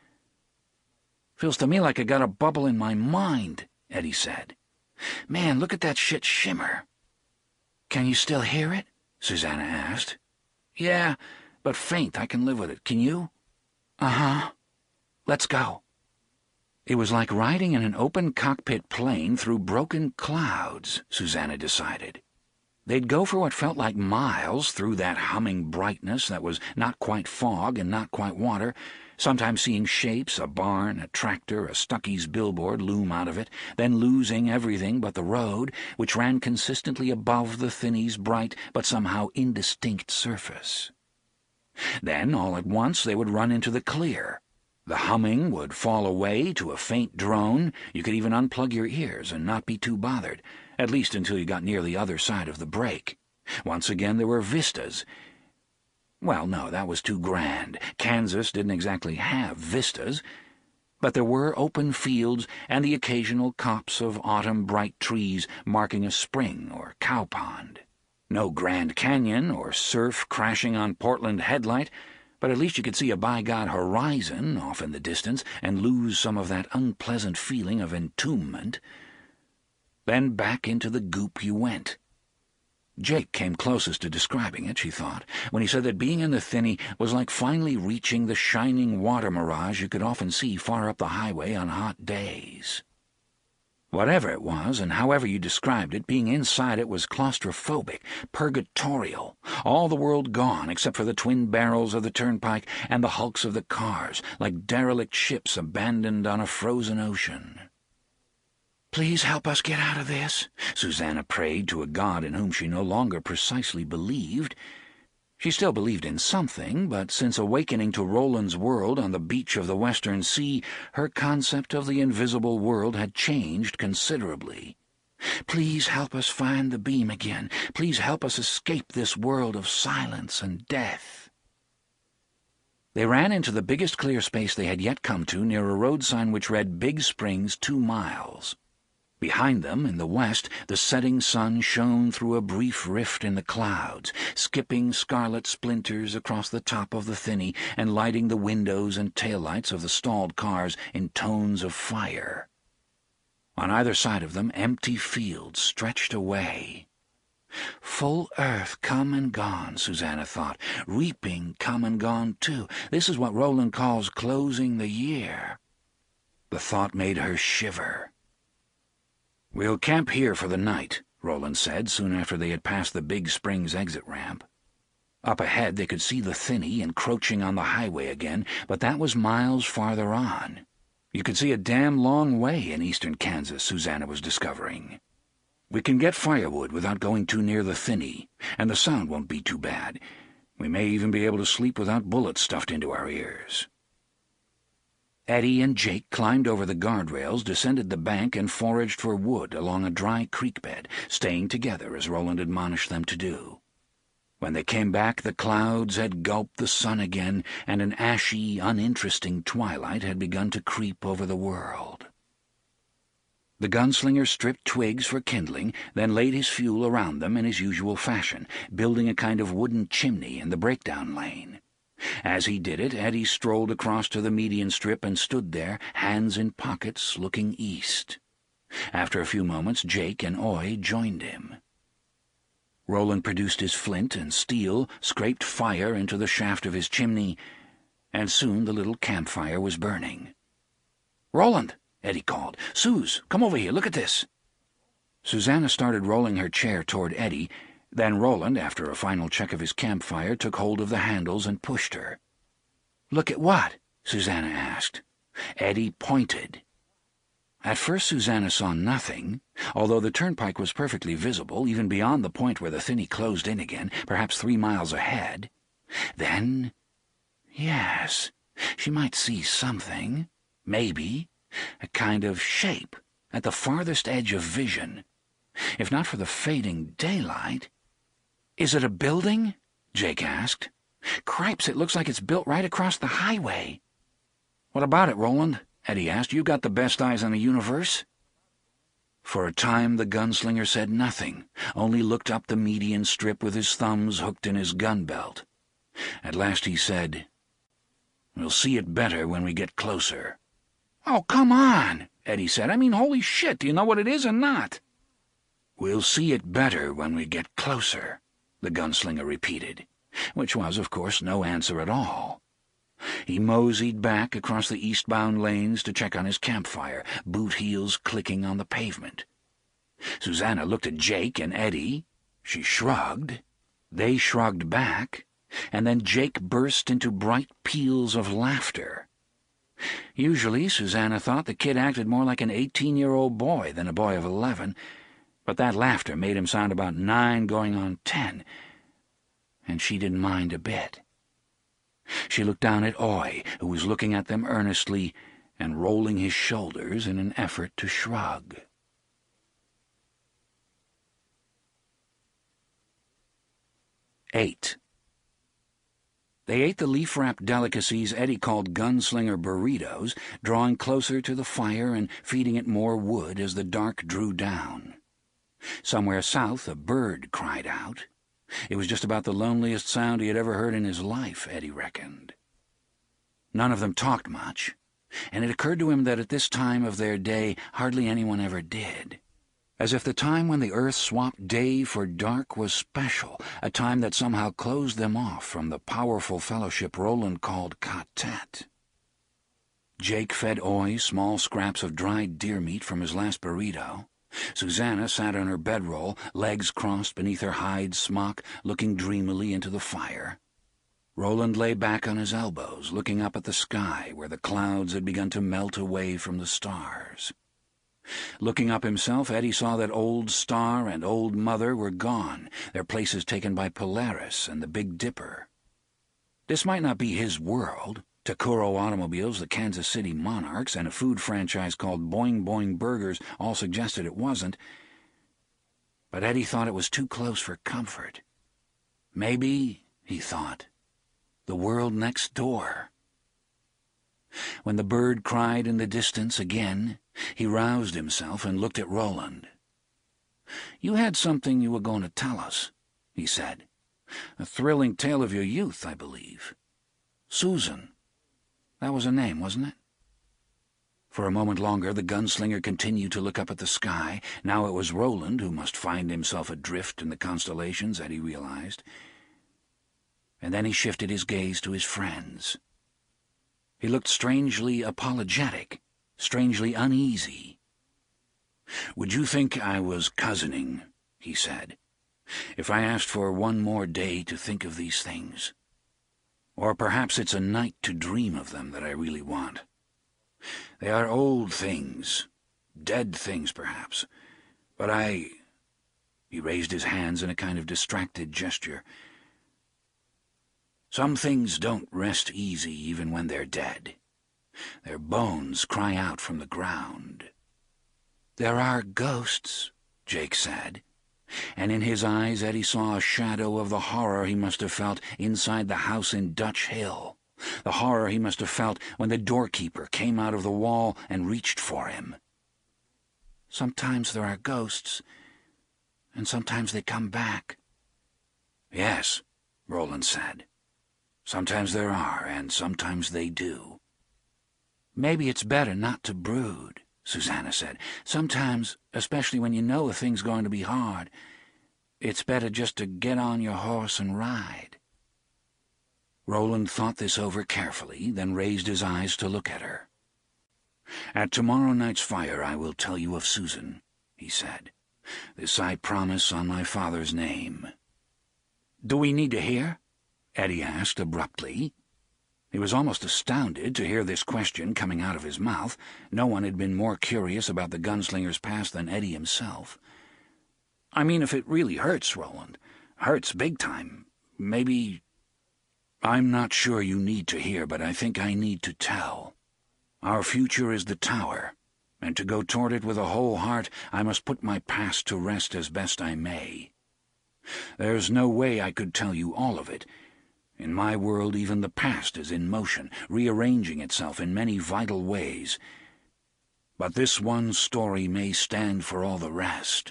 "Feels to me like I got a bubble in my mind," Eddie said. "Man, look at that shit shimmer." "Can you still hear it?" Susanna asked. "Yeah, but faint. I can live with it. Can you?" "Uh-huh. Let's go." It was like riding in an open cockpit plane through broken clouds, Susanna decided. They'd go for what felt like miles through that humming brightness that was not quite fog and not quite water, sometimes seeing shapes, a barn, a tractor, a Stuckey's billboard loom out of it, then losing everything but the road, which ran consistently above the thinny's bright but somehow indistinct surface. Then, all at once, they would run into the clear. The humming would fall away to a faint drone. You could even unplug your ears and not be too bothered, at least until you got near the other side of the break. Once again there were vistas. Well, no, that was too grand. Kansas didn't exactly have vistas. But there were open fields and the occasional copse of autumn-bright trees marking a spring or cow pond. No Grand Canyon or surf crashing on Portland Headlight, but at least you could see a by-God horizon off in the distance and lose some of that unpleasant feeling of entombment. Then back into the goop you went. Jake came closest to describing it, she thought, when he said that being in the thinny was like finally reaching the shining water mirage you could often see far up the highway on hot days. Whatever it was, and however you described it, being inside it was claustrophobic, purgatorial, all the world gone except for the twin barrels of the turnpike and the hulks of the cars, like derelict ships abandoned on a frozen ocean. "Please help us get out of this," Susanna prayed to a God in whom she no longer precisely believed. She still believed in something, but since awakening to Roland's world on the beach of the Western Sea, her concept of the invisible world had changed considerably. "Please help us find the beam again. Please help us escape this world of silence and death." They ran into the biggest clear space they had yet come to, near a road sign which read Big Springs two miles. Behind them, in the west, the setting sun shone through a brief rift in the clouds, skipping scarlet splinters across the top of the thinny and lighting the windows and taillights of the stalled cars in tones of fire. On either side of them, empty fields stretched away. Full earth come and gone, Susanna thought. Reaping come and gone, too. This is what Roland calls closing the year. The thought made her shiver. "We'll camp here for the night," Roland said soon after they had passed the Big Springs exit ramp. Up ahead they could see the thinny encroaching on the highway again, but that was miles farther on. You could see a damn long way in eastern Kansas, Susanna was discovering. "We can get firewood without going too near the thinny, and the sound won't be too bad. We may even be able to sleep without bullets stuffed into our ears." Eddie and Jake climbed over the guardrails, descended the bank, and foraged for wood along a dry creek bed, staying together as Roland admonished them to do. When they came back, the clouds had gulped the sun again, and an ashy, uninteresting twilight had begun to creep over the world. The gunslinger stripped twigs for kindling, then laid his fuel around them in his usual fashion, building a kind of wooden chimney in the breakdown lane. As he did it, Eddie strolled across to the median strip and stood there, hands in pockets, looking east. After a few moments, Jake and Oy joined him. Roland produced his flint and steel, scraped fire into the shaft of his chimney, and soon the little campfire was burning. "Roland," Eddie called. "Suze, come over here, look at this." Susanna started rolling her chair toward Eddie. Then Roland, after a final check of his campfire, took hold of the handles and pushed her. "Look at what?" Susanna asked. Eddie pointed. At first Susanna saw nothing, although the turnpike was perfectly visible, even beyond the point where the thinny closed in again, perhaps three miles ahead. Then, yes, she might see something, maybe, a kind of shape at the farthest edge of vision. If not for the fading daylight... "Is it a building?" Jake asked. "Cripes, it looks like it's built right across the highway." "What about it, Roland?" Eddie asked. "You've got the best eyes in the universe." For a time the gunslinger said nothing, only looked up the median strip with his thumbs hooked in his gun belt. At last he said, "We'll see it better when we get closer." "Oh, come on," Eddie said. "I mean, holy shit, do you know what it is or not?" "We'll see it better when we get closer," the gunslinger repeated, which was, of course, no answer at all. He moseyed back across the eastbound lanes to check on his campfire, boot heels clicking on the pavement. Susanna looked at Jake and Eddie. She shrugged. They shrugged back, and then Jake burst into bright peals of laughter. Usually, Susanna thought, the kid acted more like an eighteen-year-old boy than a boy of eleven, but that laughter made him sound about nine going on ten, and she didn't mind a bit. She looked down at Oy, who was looking at them earnestly and rolling his shoulders in an effort to shrug. Eight. They ate the leaf-wrapped delicacies Eddie called gunslinger burritos, drawing closer to the fire and feeding it more wood as the dark drew down. Somewhere south a bird cried out. It was just about the loneliest sound he had ever heard in his life, Eddie reckoned. None of them talked much, and it occurred to him that at this time of their day hardly anyone ever did. As if the time when the earth swapped day for dark was special, a time that somehow closed them off from the powerful fellowship Roland called Katet. Jake fed Oy small scraps of dried deer meat from his last burrito. Susanna sat on her bedroll, legs crossed beneath her hide smock, looking dreamily into the fire. Roland lay back on his elbows, looking up at the sky where the clouds had begun to melt away from the stars. Looking up himself, Eddie saw that Old Star and Old Mother were gone, their places taken by Polaris and the Big Dipper. This might not be his world. Takuro Automobiles, the Kansas City Monarchs, and a food franchise called Boing Boing Burgers all suggested it wasn't. But Eddie thought it was too close for comfort. Maybe, he thought, the world next door. When the bird cried in the distance again, he roused himself and looked at Roland. "You had something you were going to tell us," he said. "A thrilling tale of your youth, I believe. Susan. That was her name, wasn't it?" For a moment longer the gunslinger continued to look up at the sky. Now it was Roland who must find himself adrift in the constellations, Eddie realized. And then he shifted his gaze to his friends. He looked strangely apologetic, strangely uneasy. "Would you think I was cousining," he said, "if I asked for one more day to think of these things? Or perhaps it's a night to dream of them that I really want. They are old things, dead things perhaps, but I—" He raised his hands in a kind of distracted gesture. "Some things don't rest easy even when they're dead. Their bones cry out from the ground." "There are ghosts," Jake said, and in his eyes Eddie saw a shadow of the horror he must have felt inside the house in Dutch Hill, the horror he must have felt when the doorkeeper came out of the wall and reached for him. "Sometimes there are ghosts, and sometimes they come back." "Yes," Roland said. "Sometimes there are, and sometimes they do." "Maybe it's better not to brood," Susanna said. "Sometimes, especially when you know a thing's going to be hard, it's better just to get on your horse and ride." Roland thought this over carefully, then raised his eyes to look at her. "At tomorrow night's fire I will tell you of Susan," he said. "This I promise on my father's name." "Do we need to hear?" Eddie asked abruptly. He was almost astounded to hear this question coming out of his mouth. No one had been more curious about the gunslinger's past than Eddie himself. "I mean, if it really hurts, Roland. Hurts big time. Maybe—" "I'm not sure you need to hear, but I think I need to tell. Our future is the Tower, and to go toward it with a whole heart, I must put my past to rest as best I may. There's no way I could tell you all of it. In my world, even the past is in motion, rearranging itself in many vital ways. But this one story may stand for all the rest."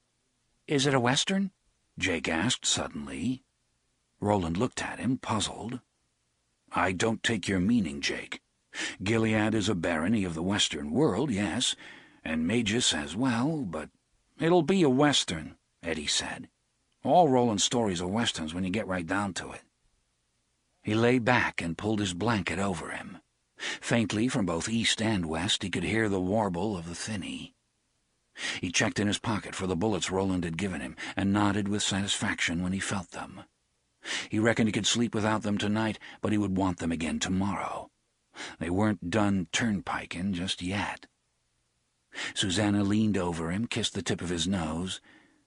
"Is it a Western?" Jake asked suddenly. Roland looked at him, puzzled. "I don't take your meaning, Jake. Gilead is a barony of the Western world, yes, and Magus as well, but—" "It'll be a Western," Eddie said. "All Roland's stories are Westerns when you get right down to it." He lay back and pulled his blanket over him. Faintly, from both east and west, he could hear the warble of the thinny. He checked in his pocket for the bullets Roland had given him, and nodded with satisfaction when he felt them. He reckoned he could sleep without them tonight, but he would want them again tomorrow. They weren't done turnpiking just yet. Susanna leaned over him, kissed the tip of his nose.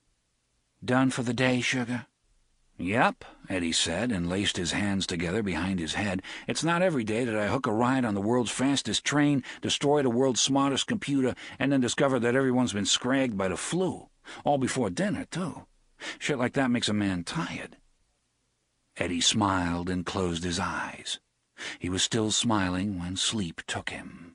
"Done for the day, sugar?" "Yep," Eddie said, and laced his hands together behind his head. "It's not every day that I hook a ride on the world's fastest train, destroy the world's smartest computer, and then discover that everyone's been scragged by the flu. All before dinner, too. Shit like that makes a man tired." Eddie smiled and closed his eyes. He was still smiling when sleep took him.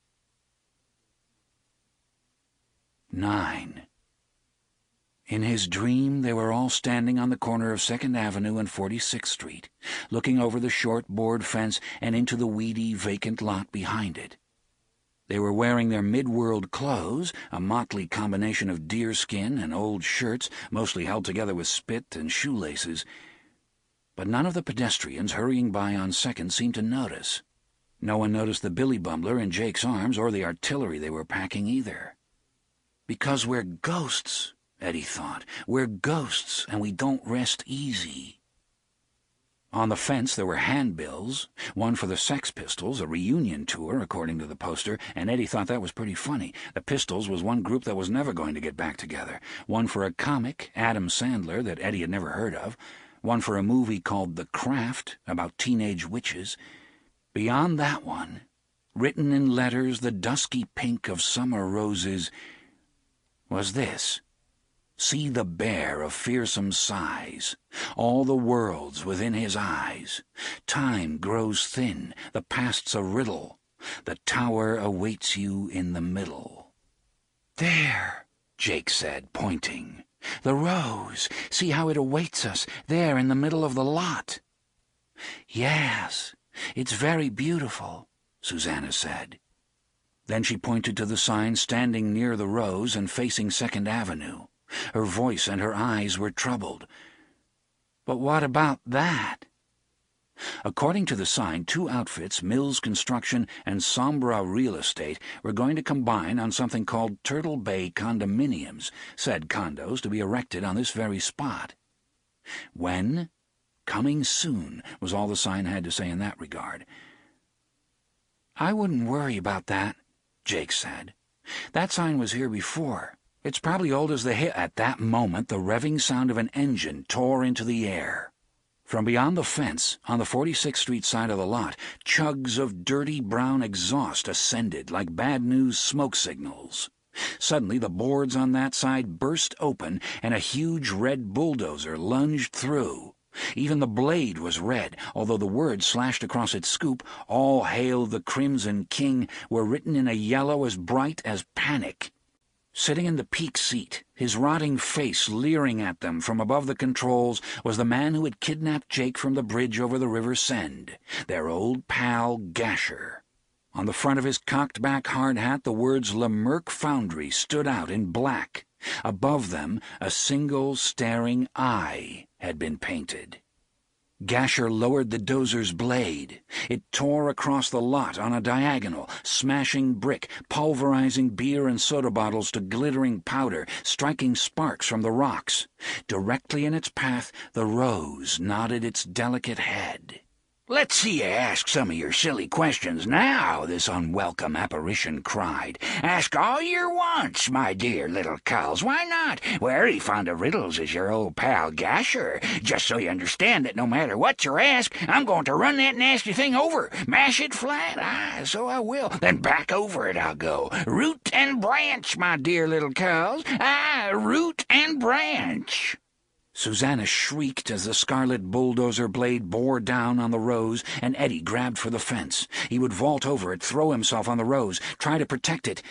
Nine. In his dream, they were all standing on the corner of Second Avenue and forty-sixth Street, looking over the short board fence and into the weedy, vacant lot behind it. They were wearing their mid-world clothes, a motley combination of deerskin and old shirts, mostly held together with spit and shoelaces. But none of the pedestrians hurrying by on Second seemed to notice. No one noticed the billy bumbler in Jake's arms or the artillery they were packing either. "Because we're ghosts," Eddie thought. "We're ghosts, and we don't rest easy." On the fence there were handbills, one for the Sex Pistols, a reunion tour, according to the poster, and Eddie thought that was pretty funny. The Pistols was one group that was never going to get back together. One for a comic, Adam Sandler, that Eddie had never heard of. One for a movie called The Craft, about teenage witches. Beyond that one, written in letters the dusky pink of summer roses, was this: "See the bear of fearsome size, all the worlds within his eyes. Time grows thin, the past's a riddle, the tower awaits you in the middle." "There," Jake said, pointing. "The rose. See how it awaits us, there in the middle of the lot." "Yes, it's very beautiful," Susanna said. Then she pointed to the sign standing near the rose and facing Second Avenue. Her voice and her eyes were troubled. "But what about that?" According to the sign, two outfits, Mills Construction and Sombra Real Estate, were going to combine on something called Turtle Bay Condominiums, said condos to be erected on this very spot. When? Coming soon, was all the sign had to say in that regard. "I wouldn't worry about that," Jake said. "That sign was here before. It's probably old as the hill." At that moment, the revving sound of an engine tore into the air. From beyond the fence, on the forty-sixth Street side of the lot, chugs of dirty brown exhaust ascended like bad news smoke signals. Suddenly, the boards on that side burst open, and a huge red bulldozer lunged through. Even the blade was red, although the words slashed across its scoop, "All hail the Crimson King," were written in a yellow as bright as panic. Sitting in the peak seat, his rotting face leering at them from above the controls, was the man who had kidnapped Jake from the bridge over the River Send, their old pal Gasher. On the front of his cocked-back hard hat, the words Lemerck Foundry stood out in black. Above them, a single staring eye had been painted. Gasher lowered the dozer's blade. It tore across the lot on a diagonal, smashing brick, pulverizing beer and soda bottles to glittering powder, striking sparks from the rocks. Directly in its path, the rose nodded its delicate head. "Let's see you ask some of your silly questions now," this unwelcome apparition cried. "Ask all your wants, my dear little culls. Why not? We're very fond of riddles as your old pal Gasher. Just so you understand that no matter what you ask, I'm going to run that nasty thing over. Mash it flat. Ah, so I will. Then back over it I'll go. Root and branch, my dear little culls. Ah, root and branch." Susanna shrieked as the scarlet bulldozer blade bore down on the rose, and Eddie grabbed for the fence. He would vault over it, throw himself on the rose, try to protect it.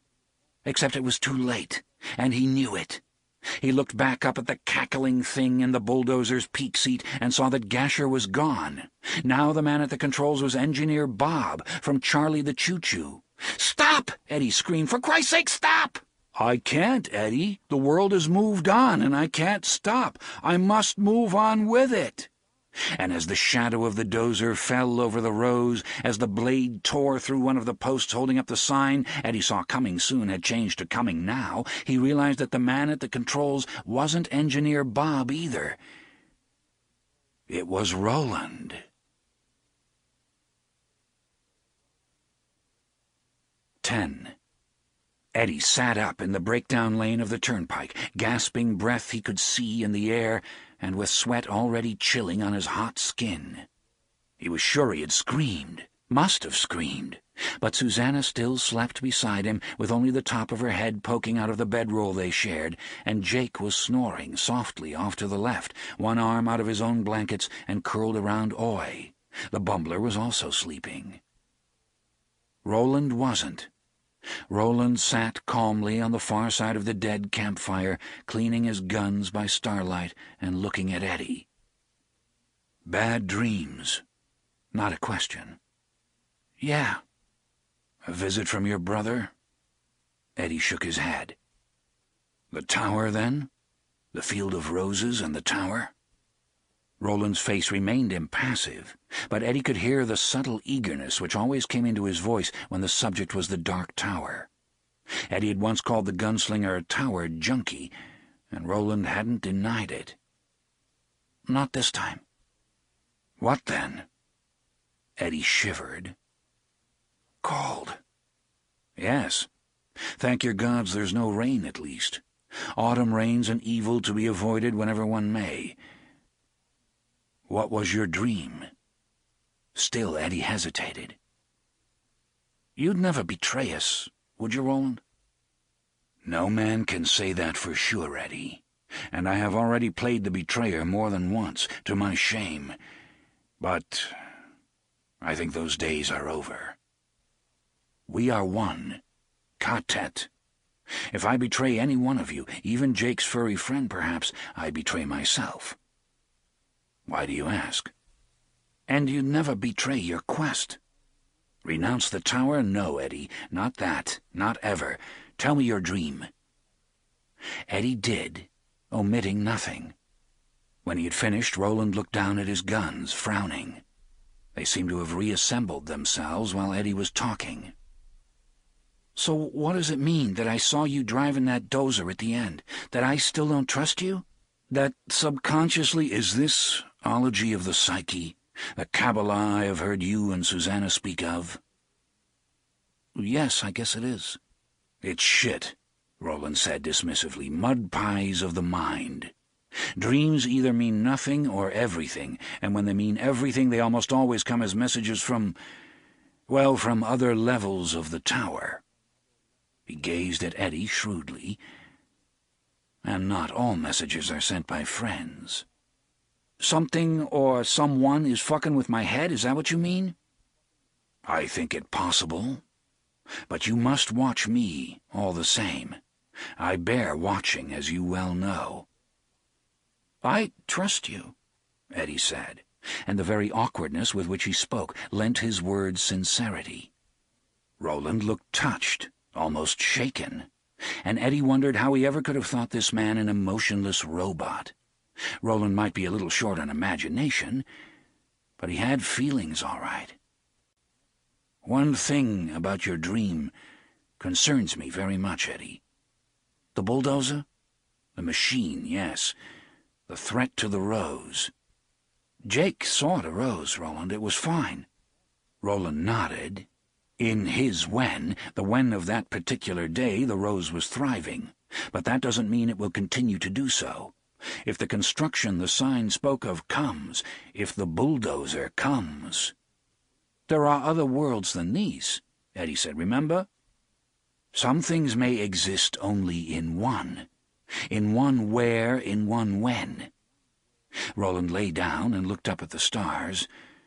Except it was too late, and he knew it. He looked back up at the cackling thing in the bulldozer's peak seat and saw that Gasher was gone. Now the man at the controls was Engineer Bob from Charlie the Choo-Choo. "Stop!" Eddie screamed. "For Christ's sake, stop!" "I can't, Eddie. The world has moved on, and I can't stop. I must move on with it." And as the shadow of the dozer fell over the rose, as the blade tore through one of the posts holding up the sign Eddie saw coming soon had changed to coming now, he realized that the man at the controls wasn't Engineer Bob either. It was Roland. Ten. Eddie sat up in the breakdown lane of the turnpike, gasping breath he could see in the air, and with sweat already chilling on his hot skin. He was sure he had screamed, must have screamed, but Susanna still slept beside him, with only the top of her head poking out of the bedroll they shared, and Jake was snoring softly off to the left, one arm out of his own blankets and curled around Oi. The bumbler was also sleeping. Roland wasn't. Roland sat calmly on the far side of the dead campfire, cleaning his guns by starlight and looking at Eddie. Bad dreams. Not a question. "Yeah." "A visit from your brother?" Eddie shook his head. "The tower, then? The field of roses and the tower?" Roland's face remained impassive, but Eddie could hear the subtle eagerness which always came into his voice when the subject was the Dark Tower. Eddie had once called the gunslinger a tower junkie, and Roland hadn't denied it. Not this time. What then? Eddie shivered. Cold. Yes. Thank your gods there's no rain, at least. Autumn rain's an evil to be avoided whenever one may. What was your dream? Still Eddie hesitated. You'd never betray us, would you, Roland? No man can say that for sure, Eddie, and I have already played the betrayer more than once, to my shame. But I think those days are over. We are one. Ka-Tet. If I betray any one of you, even Jake's furry friend perhaps, I betray myself. Why do you ask? And you never betray your quest. Renounce the tower? No, Eddie, not that, not ever. Tell me your dream. Eddie did, omitting nothing. When he had finished, Roland looked down at his guns, frowning. They seemed to have reassembled themselves while Eddie was talking. So what does it mean that I saw you driving that dozer at the end? That I still don't trust you? That subconsciously is this ology of the psyche, the Kabbalah I have heard you and Susanna speak of? Yes, I guess it is. It's shit, Roland said dismissively. Mud pies of the mind. Dreams either mean nothing or everything, and when they mean everything they almost always come as messages from, well, from other levels of the tower. He gazed at Eddie shrewdly. And not all messages are sent by friends. Something or someone is fucking with my head, is that what you mean? I think it possible. But you must watch me, all the same. I bear watching, as you well know. I trust you, Eddie said, and the very awkwardness with which he spoke lent his words sincerity. Roland looked touched, almost shaken, and Eddie wondered how he ever could have thought this man an emotionless robot. Roland might be a little short on imagination, but he had feelings all right. One thing about your dream concerns me very much, Eddie. The bulldozer? The machine, yes. The threat to the Rose. Jake saw the Rose, Roland. It was fine. Roland nodded. In his Wen, the Wen of that particular day, the Rose was thriving. But that doesn't mean it will continue to do so. If the construction the sign spoke of comes, if the bulldozer comes... There are other worlds than these, Eddie said, remember? Some things may exist only in one. In one where, in one when. Roland lay down and looked up at the stars.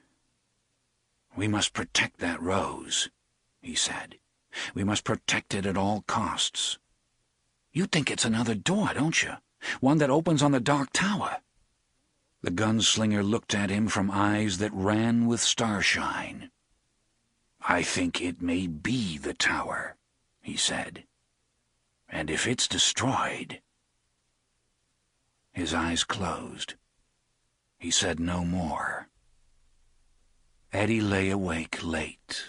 We must protect that Rose, he said. We must protect it at all costs. You think it's another door, don't you? One that opens on the Dark Tower. The gunslinger looked at him from eyes that ran with starshine. I think it may be the tower, he said. And if it's destroyed... His eyes closed. He said no more. Eddie lay awake late.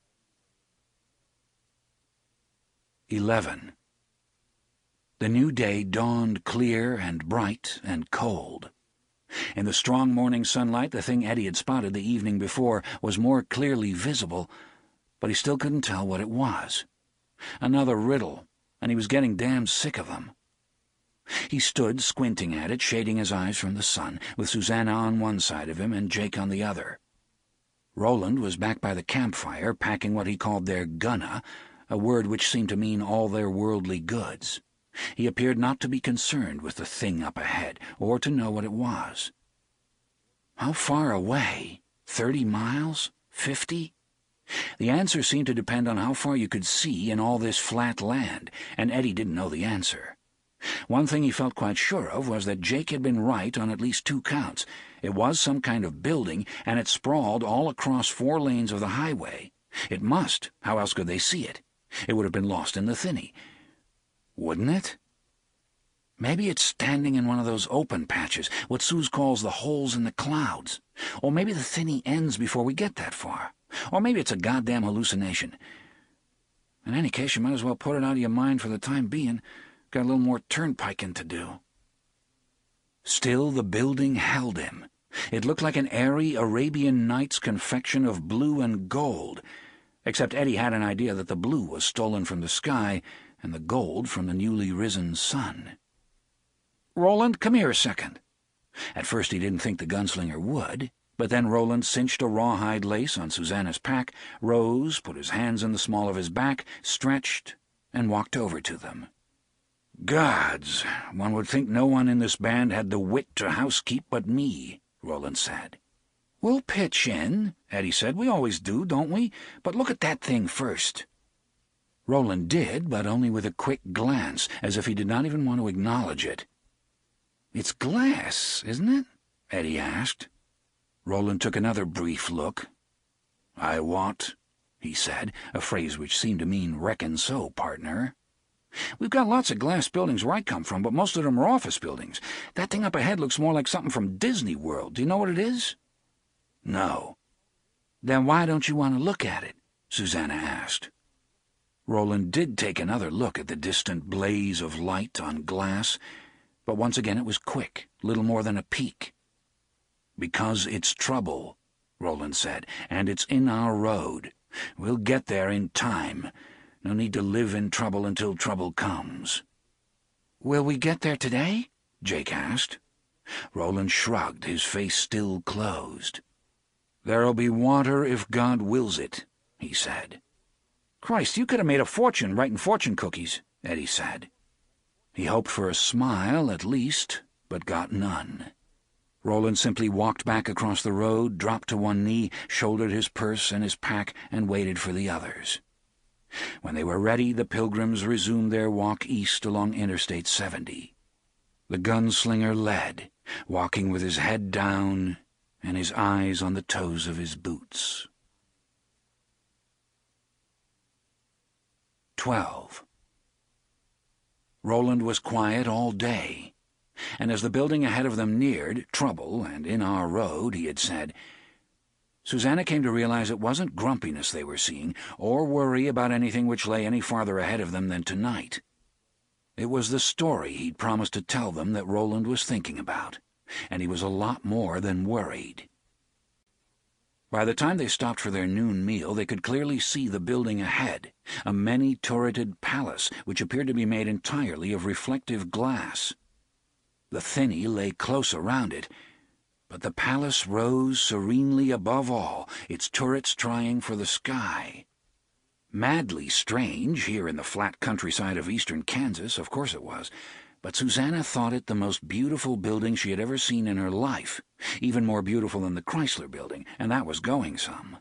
Eleven. The new day dawned clear and bright and cold. In the strong morning sunlight, the thing Eddie had spotted the evening before was more clearly visible, but he still couldn't tell what it was. Another riddle, and he was getting damn sick of them. He stood squinting at it, shading his eyes from the sun, with Susanna on one side of him and Jake on the other. Roland was back by the campfire, packing what he called their gunna, a word which seemed to mean all their worldly goods. He appeared not to be concerned with the thing up ahead, or to know what it was. How far away? Thirty miles? Fifty? The answer seemed to depend on how far you could see in all this flat land, and Eddie didn't know the answer. One thing he felt quite sure of was that Jake had been right on at least two counts. It was some kind of building, and it sprawled all across four lanes of the highway. It must. How else could they see it? It would have been lost in the thinny. Wouldn't it? Maybe it's standing in one of those open patches, what Suze calls the holes in the clouds. Or maybe the thinny ends before we get that far. Or maybe it's a goddamn hallucination. In any case, you might as well put it out of your mind for the time being. Got a little more turnpiking to do. Still, the building held him. It looked like an airy Arabian Nights confection of blue and gold, except Eddie had an idea that the blue was stolen from the sky and the gold from the newly risen sun. "Roland, come here a second." At first he didn't think the gunslinger would, but then Roland cinched a rawhide lace on Susanna's pack, rose, put his hands in the small of his back, stretched, and walked over to them. "Gods, one would think no one in this band had the wit to housekeep but me," Roland said. "We'll pitch in," Eddie said. "We always do, don't we? But look at that thing first." Roland did, but only with a quick glance, as if he did not even want to acknowledge it. "It's glass, isn't it?" Eddie asked. Roland took another brief look. "I what?" he said, a phrase which seemed to mean reckon so, partner. "We've got lots of glass buildings where I come from, but most of them are office buildings. That thing up ahead looks more like something from Disney World. Do you know what it is?" "No." "Then why don't you want to look at it?" Susanna asked. Roland did take another look at the distant blaze of light on glass, but once again it was quick, little more than a peek. "Because it's trouble," Roland said, "and it's in our road. We'll get there in time. No need to live in trouble until trouble comes." "Will we get there today?" Jake asked. Roland shrugged, his face still closed. "There'll be water if God wills it," he said. "Christ, you could have made a fortune writing fortune cookies," Eddie said. He hoped for a smile, at least, but got none. Roland simply walked back across the road, dropped to one knee, shouldered his purse and his pack, and waited for the others. When they were ready, the pilgrims resumed their walk east along Interstate seventy. The gunslinger led, walking with his head down and his eyes on the toes of his boots. Twelve. Roland was quiet all day, and as the building ahead of them neared trouble and in our road, he had said, Susanna came to realize it wasn't grumpiness they were seeing, or worry about anything which lay any farther ahead of them than tonight. It was the story he'd promised to tell them that Roland was thinking about, and he was a lot more than worried. By the time they stopped for their noon meal, they could clearly see the building ahead, a many-turreted palace which appeared to be made entirely of reflective glass. The thinny lay close around it, but the palace rose serenely above all, its turrets trying for the sky. Madly strange, here in the flat countryside of eastern Kansas, of course it was, but Susanna thought it the most beautiful building she had ever seen in her life, even more beautiful than the Chrysler Building, and that was going some.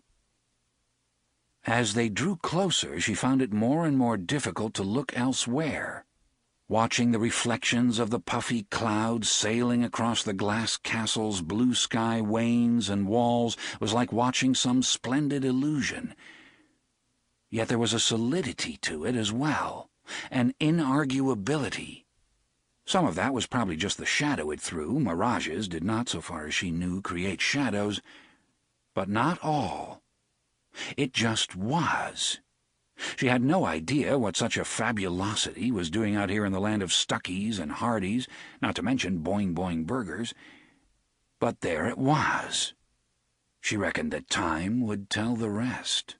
As they drew closer, she found it more and more difficult to look elsewhere. Watching the reflections of the puffy clouds sailing across the glass castle's blue sky wanes and walls was like watching some splendid illusion. Yet there was a solidity to it as well, an inarguability. Some of that was probably just the shadow it threw. Mirages did not, so far as she knew, create shadows, but not all. It just was. She had no idea what such a fabulosity was doing out here in the land of Stuckies and Hardys, not to mention boing-boing burgers. But there it was. She reckoned that time would tell the rest.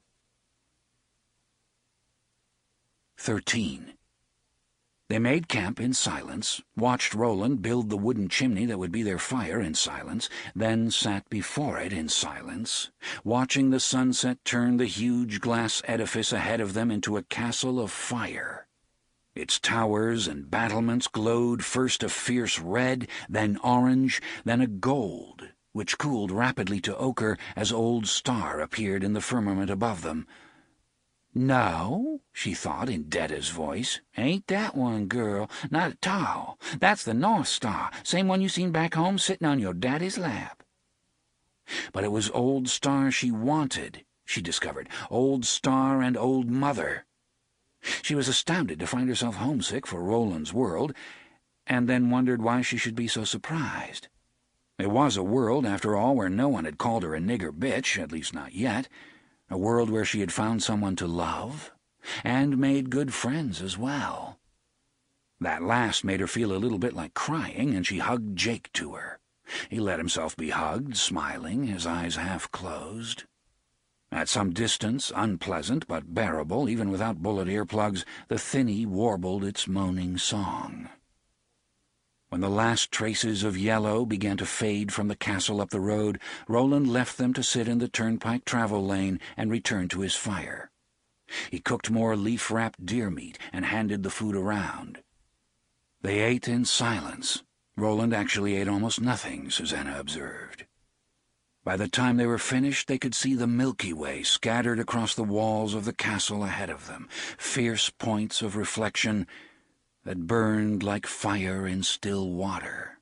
Thirteen. They made camp in silence, watched Roland build the wooden chimney that would be their fire in silence, then sat before it in silence, watching the sunset turn the huge glass edifice ahead of them into a castle of fire. Its towers and battlements glowed first a fierce red, then orange, then a gold, which cooled rapidly to ochre as Old Star appeared in the firmament above them. "No," she thought in Detta's voice. "Ain't that one, girl. Not at all. That's the North Star, same one you seen back home sitting on your daddy's lap." But it was Old Star she wanted, she discovered. Old Star and Old Mother. She was astounded to find herself homesick for Roland's world, and then wondered why she should be so surprised. It was a world, after all, where no one had called her a nigger bitch, at least not yet, a world where she had found someone to love, and made good friends as well. That last made her feel a little bit like crying, and she hugged Jake to her. He let himself be hugged, smiling, his eyes half closed. At some distance, unpleasant but bearable, even without bullet earplugs, the thinny warbled its moaning song. When the last traces of yellow began to fade from the castle up the road, Roland left them to sit in the turnpike travel lane and returned to his fire. He cooked more leaf-wrapped deer meat and handed the food around. They ate in silence. Roland actually ate almost nothing, Susanna observed. By the time they were finished, they could see the Milky Way scattered across the walls of the castle ahead of them, fierce points of reflection that burned like fire in still water.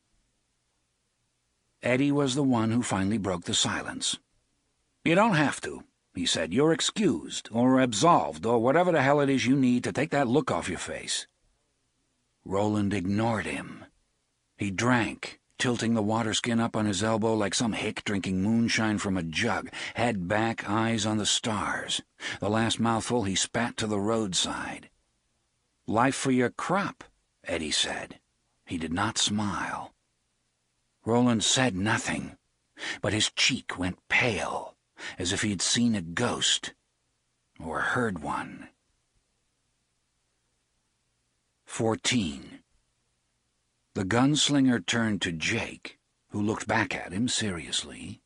Eddie was the one who finally broke the silence. "You don't have to," he said. "You're excused, or absolved, or whatever the hell it is you need to take that look off your face." Roland ignored him. He drank, tilting the water skin up on his elbow like some hick drinking moonshine from a jug, head back, eyes on the stars. The last mouthful he spat to the roadside. "Life for your crop," Eddie said. He did not smile. Roland said nothing, but his cheek went pale, as if he had seen a ghost, or heard one. Fourteen. The gunslinger turned to Jake, who looked back at him seriously.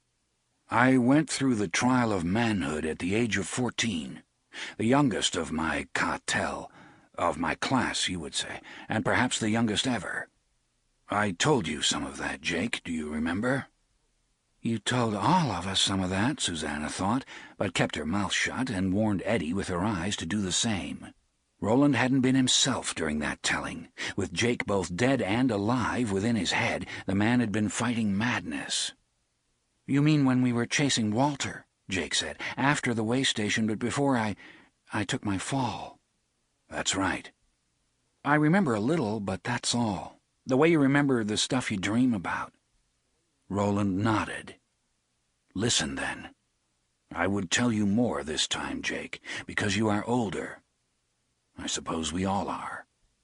"I went through the trial of manhood at the age of fourteen, the youngest of my cartel, of my class, you would say, and perhaps the youngest ever. I told you some of that, Jake, do you remember?" You told all of us some of that, Susanna thought, but kept her mouth shut and warned Eddie with her eyes to do the same. Roland hadn't been himself during that telling. With Jake both dead and alive within his head, the man had been fighting madness. "You mean when we were chasing Walter," Jake said, "after the way station, but before I... I took my fall." "That's right." "I remember a little, but that's all. The way you remember the stuff you dream about." Roland nodded. "Listen, then. I would tell you more this time, Jake, because you are older. I suppose we all are."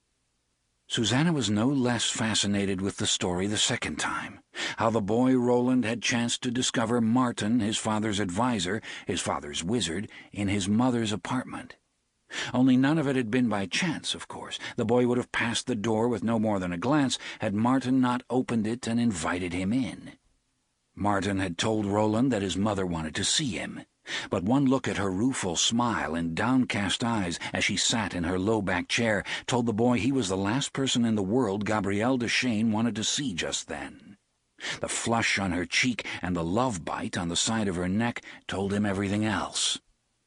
Susanna was no less fascinated with the story the second time, how the boy Roland had chanced to discover Martin, his father's advisor, his father's wizard, in his mother's apartment. Only none of it had been by chance, of course. The boy would have passed the door with no more than a glance had Martin not opened it and invited him in. Martin had told Roland that his mother wanted to see him, but one look at her rueful smile and downcast eyes as she sat in her low-backed chair told the boy he was the last person in the world Gabrielle Duchesne wanted to see just then. The flush on her cheek and the love bite on the side of her neck told him everything else.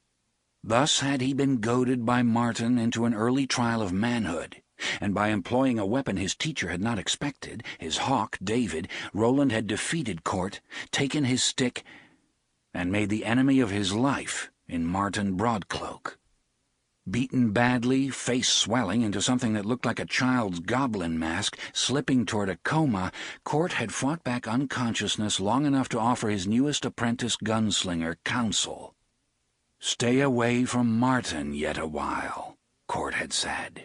Thus had he been goaded by Martin into an early trial of manhood, and by employing a weapon his teacher had not expected, his hawk, David, Roland had defeated Court, taken his stick, and made the enemy of his life in Martin Broadcloak. Beaten badly, face swelling into something that looked like a child's goblin mask, slipping toward a coma, Court had fought back unconsciousness long enough to offer his newest apprentice gunslinger counsel. "Stay away from Martin yet a while," Court had said.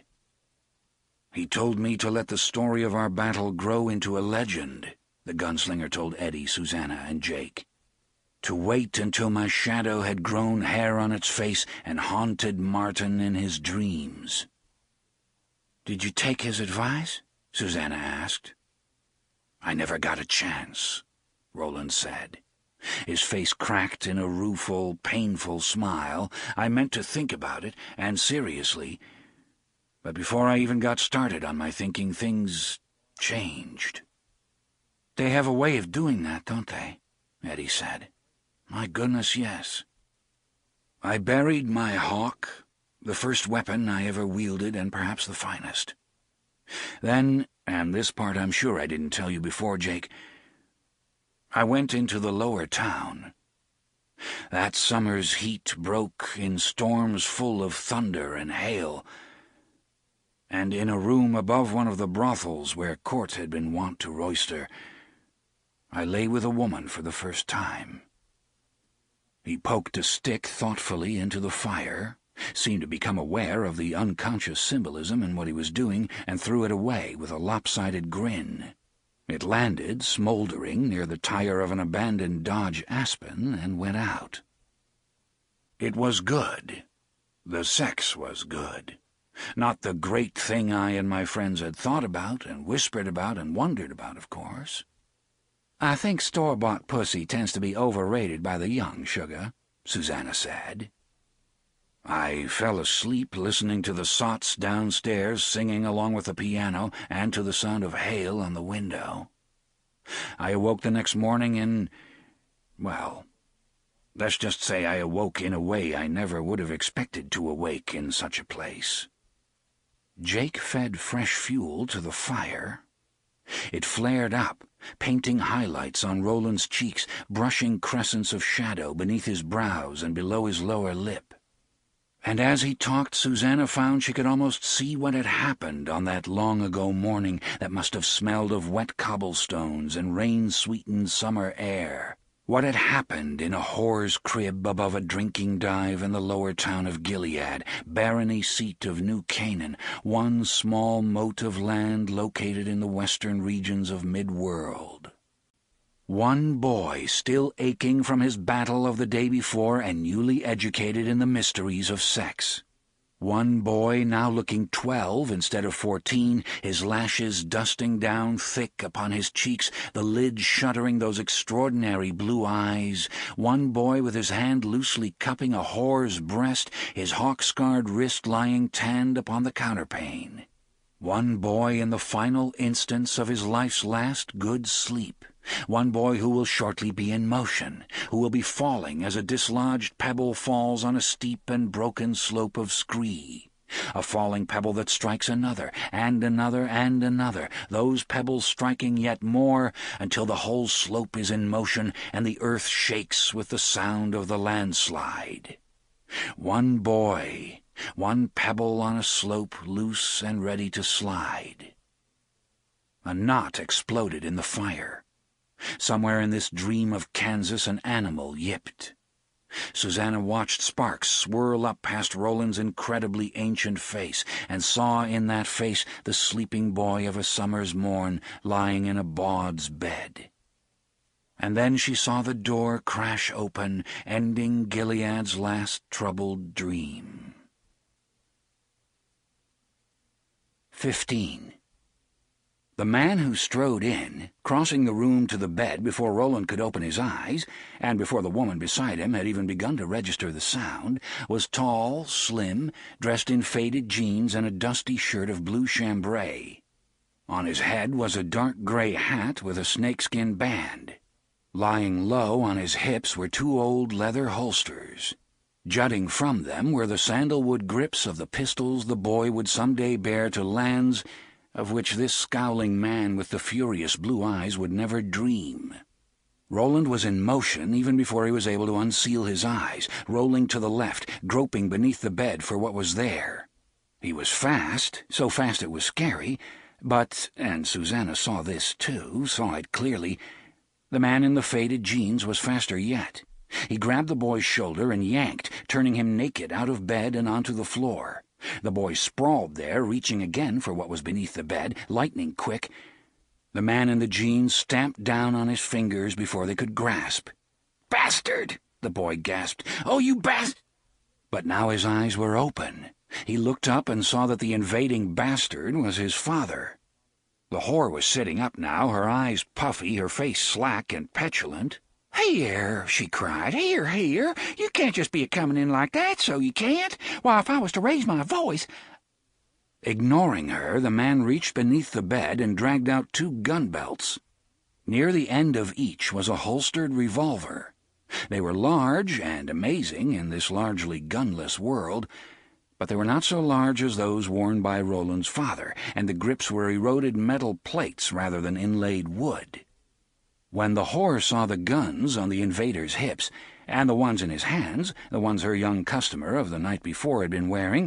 "He told me to let the story of our battle grow into a legend," the gunslinger told Eddie, Susanna, and Jake. "To wait until my shadow had grown hair on its face and haunted Martin in his dreams." "Did you take his advice?" Susanna asked. "I never got a chance," Roland said. His face cracked in a rueful, painful smile. "I meant to think about it, and seriously, but before I even got started on my thinking, things changed." "They have a way of doing that, don't they?" Eddie said. "My goodness, yes." "I buried my hawk, the first weapon I ever wielded and perhaps the finest. Then, and this part I'm sure I didn't tell you before, Jake, I went into the lower town. That summer's heat broke in storms full of thunder and hail, and in a room above one of the brothels where court had been wont to roister, I lay with a woman for the first time." He poked a stick thoughtfully into the fire, seemed to become aware of the unconscious symbolism in what he was doing, and threw it away with a lopsided grin. It landed, smoldering, near the tire of an abandoned Dodge Aspen and went out. It was good. The sex was good. Not the great thing I and my friends had thought about and whispered about and wondered about, of course. "I think store-bought pussy tends to be overrated by the young, Sugar," Susanna said. I fell asleep listening to the sots downstairs singing along with the piano and to the sound of hail on the window. I awoke the next morning in, well, let's just say I awoke in a way I never would have expected to awake in such a place. Jake fed fresh fuel to the fire. It flared up, painting highlights on Roland's cheeks, brushing crescents of shadow beneath his brows and below his lower lip. And as he talked, Susanna found she could almost see what had happened on that long-ago morning that must have smelled of wet cobblestones and rain-sweetened summer air. What had happened in a whore's crib above a drinking dive in the lower town of Gilead, barony seat of New Canaan, one small mote of land located in the western regions of mid-world. One boy still aching from his battle of the day before and newly educated in the mysteries of sex. One boy now looking twelve instead of fourteen, his lashes dusting down thick upon his cheeks, the lids shuttering those extraordinary blue eyes. One boy with his hand loosely cupping a whore's breast, his hawk-scarred wrist lying tanned upon the counterpane. One boy in the final instance of his life's last good sleep. One boy who will shortly be in motion, who will be falling as a dislodged pebble falls on a steep and broken slope of scree. A falling pebble that strikes another, and another, and another, those pebbles striking yet more, until the whole slope is in motion and the earth shakes with the sound of the landslide. One boy, one pebble on a slope loose and ready to slide. A knot exploded in the fire. Somewhere in this dream of Kansas an animal yipped. Susanna watched sparks swirl up past Roland's incredibly ancient face, and saw in that face the sleeping boy of a summer's morn lying in a bawd's bed. And then she saw the door crash open, ending Gilead's last troubled dream. Fifteen. The man who strode in, crossing the room to the bed before Roland could open his eyes, and before the woman beside him had even begun to register the sound, was tall, slim, dressed in faded jeans and a dusty shirt of blue chambray. On his head was a dark gray hat with a snakeskin band. Lying low on his hips were two old leather holsters. Jutting from them were the sandalwood grips of the pistols the boy would someday bear to lands of which this scowling man with the furious blue eyes would never dream. Roland was in motion even before he was able to unseal his eyes, rolling to the left, groping beneath the bed for what was there. He was fast, so fast it was scary, but, and Susanna saw this too, saw it clearly, the man in the faded jeans was faster yet. He grabbed the boy's shoulder and yanked, turning him naked out of bed and onto the floor. The boy sprawled there, reaching again for what was beneath the bed, lightning quick. The man in the jeans stamped down on his fingers before they could grasp. "Bastard!" the boy gasped. "Oh, you bast—" But now his eyes were open. He looked up and saw that the invading bastard was his father. The whore was sitting up now, her eyes puffy, her face slack and petulant. "Here," she cried, "here, here! You can't just be a-coming in like that, so you can't. Why, if I was to raise my voice—" Ignoring her, the man reached beneath the bed and dragged out two gun belts. Near the end of each was a holstered revolver. They were large and amazing in this largely gunless world, but they were not so large as those worn by Roland's father, and the grips were eroded metal plates rather than inlaid wood. When the whore saw the guns on the invader's hips, and the ones in his hands, the ones her young customer of the night before had been wearing,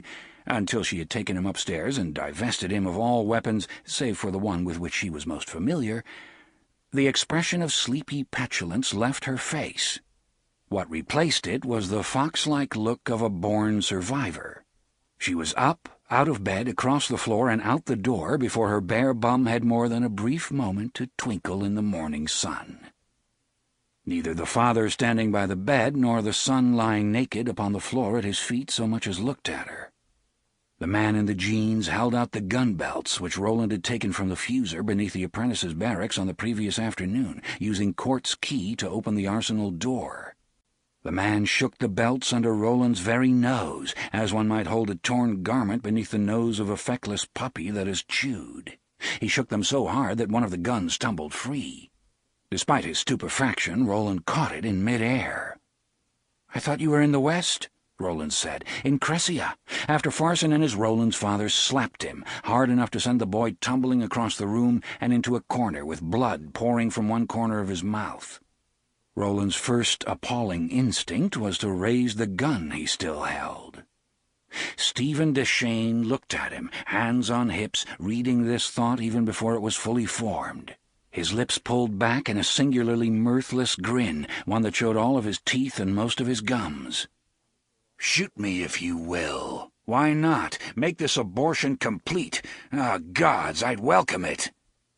until she had taken him upstairs and divested him of all weapons save for the one with which she was most familiar, the expression of sleepy petulance left her face. What replaced it was the fox-like look of a born survivor. She was up, out of bed, across the floor, and out the door before her bare bum had more than a brief moment to twinkle in the morning sun. Neither the father standing by the bed nor the son lying naked upon the floor at his feet so much as looked at her. The man in the jeans held out the gun belts which Roland had taken from the fuser beneath the apprentices' barracks on the previous afternoon, using Court's key to open the arsenal door. The man shook the belts under Roland's very nose, as one might hold a torn garment beneath the nose of a feckless puppy that is chewed. He shook them so hard that one of the guns tumbled free. Despite his stupefaction, Roland caught it in mid-air. "I thought you were in the West," Roland said. "In Crescia, after Farson and his Roland's father slapped him, hard enough to send the boy tumbling across the room and into a corner with blood pouring from one corner of his mouth." Roland's first appalling instinct was to raise the gun he still held. Stephen Deshane looked at him, hands on hips, reading this thought even before it was fully formed. His lips pulled back in a singularly mirthless grin, one that showed all of his teeth and most of his gums. "Shoot me if you will. Why not? Make this abortion complete. Ah, gods, I'd welcome it."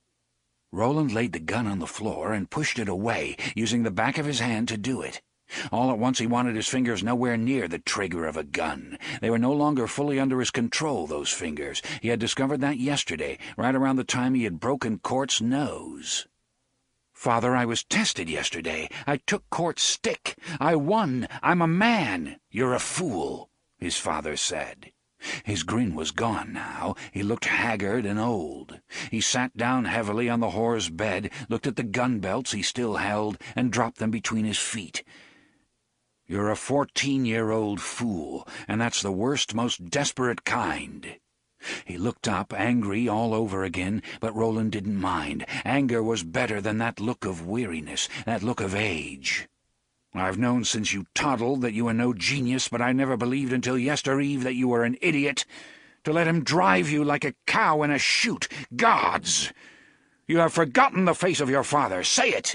Roland laid the gun on the floor and pushed it away, using the back of his hand to do it. All at once he wanted his fingers nowhere near the trigger of a gun. They were no longer fully under his control, those fingers. He had discovered that yesterday, right around the time he had broken Court's nose. "Father, I was tested yesterday. I took Court's stick. I won. I'm a man." "You're a fool," his father said. His grin was gone now. He looked haggard and old. He sat down heavily on the whore's bed, looked at the gun belts he still held, and dropped them between his feet. "You're a fourteen-year-old fool, and that's the worst, most desperate kind." He looked up, angry all over again, but Roland didn't mind. Anger was better than that look of weariness, that look of age. "I've known since you toddled that you were no genius, but I never believed until yestereve that you were an idiot. To let him drive you like a cow in a chute. Gods! You have forgotten the face of your father. Say it!"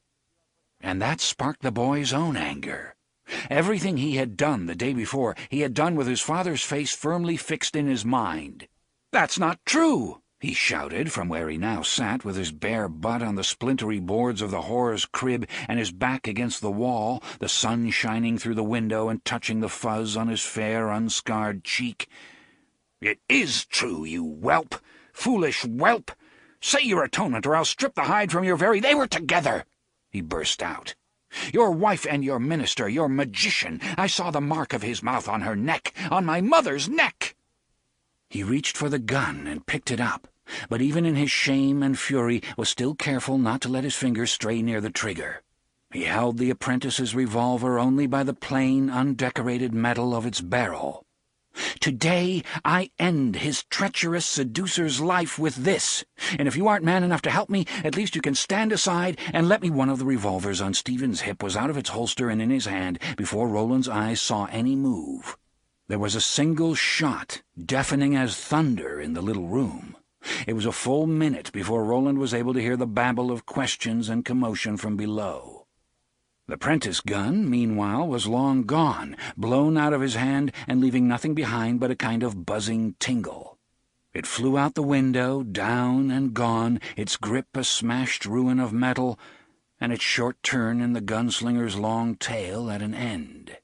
And that sparked the boy's own anger. Everything he had done the day before, he had done with his father's face firmly fixed in his mind. "That's not true!" he shouted from where he now sat, with his bare butt on the splintery boards of the whore's crib and his back against the wall, the sun shining through the window and touching the fuzz on his fair, unscarred cheek. "It is true, you whelp! Foolish whelp! Say your atonement, or I'll strip the hide from your very—" "They were together!" he burst out. "Your wife and your minister, your magician. I saw the mark of his mouth on her neck, on my mother's neck." He reached for the gun and picked it up, but even in his shame and fury was still careful not to let his fingers stray near the trigger. He held the apprentice's revolver only by the plain, undecorated metal of its barrel. "Today I end his treacherous seducer's life with this, and if you aren't man enough to help me, at least you can stand aside and let me—" One of the revolvers on Stephen's hip was out of its holster and in his hand before Roland's eyes saw any move. There was a single shot, deafening as thunder, in the little room. It was a full minute before Roland was able to hear the babble of questions and commotion from below. The prentice gun, meanwhile, was long gone, blown out of his hand and leaving nothing behind but a kind of buzzing tingle. It flew out the window, down and gone, its grip a smashed ruin of metal, and its short turn in the gunslinger's long tail at an end.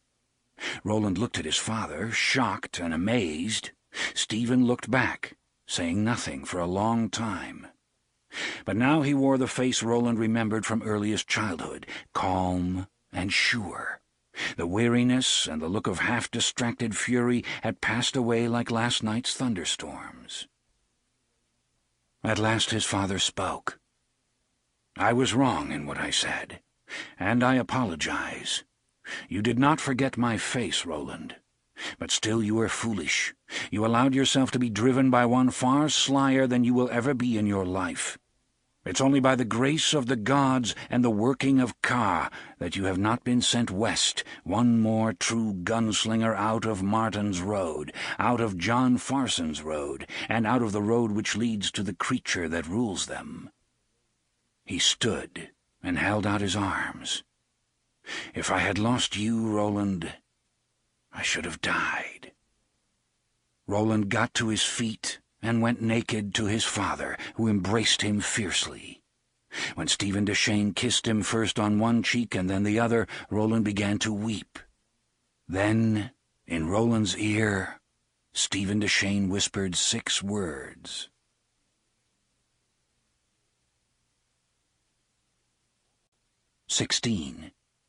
Roland looked at his father, shocked and amazed. Stephen looked back, saying nothing for a long time. But now he wore the face Roland remembered from earliest childhood, calm and sure. The weariness and the look of half-distracted fury had passed away like last night's thunderstorms. At last his father spoke. "I was wrong in what I said, and I apologize. You did not forget my face, Roland. But still you were foolish. You allowed yourself to be driven by one far slyer than you will ever be in your life. It's only by the grace of the gods and the working of Ka that you have not been sent west, one more true gunslinger out of Martin's Road, out of John Farson's road, and out of the road which leads to the creature that rules them." He stood and held out his arms. "If I had lost you, Roland, I should have died." Roland got to his feet and went naked to his father, who embraced him fiercely. When Stephen Deschain kissed him first on one cheek and then the other, Roland began to weep. Then, in Roland's ear, Stephen Deschain whispered six words. Sixteen.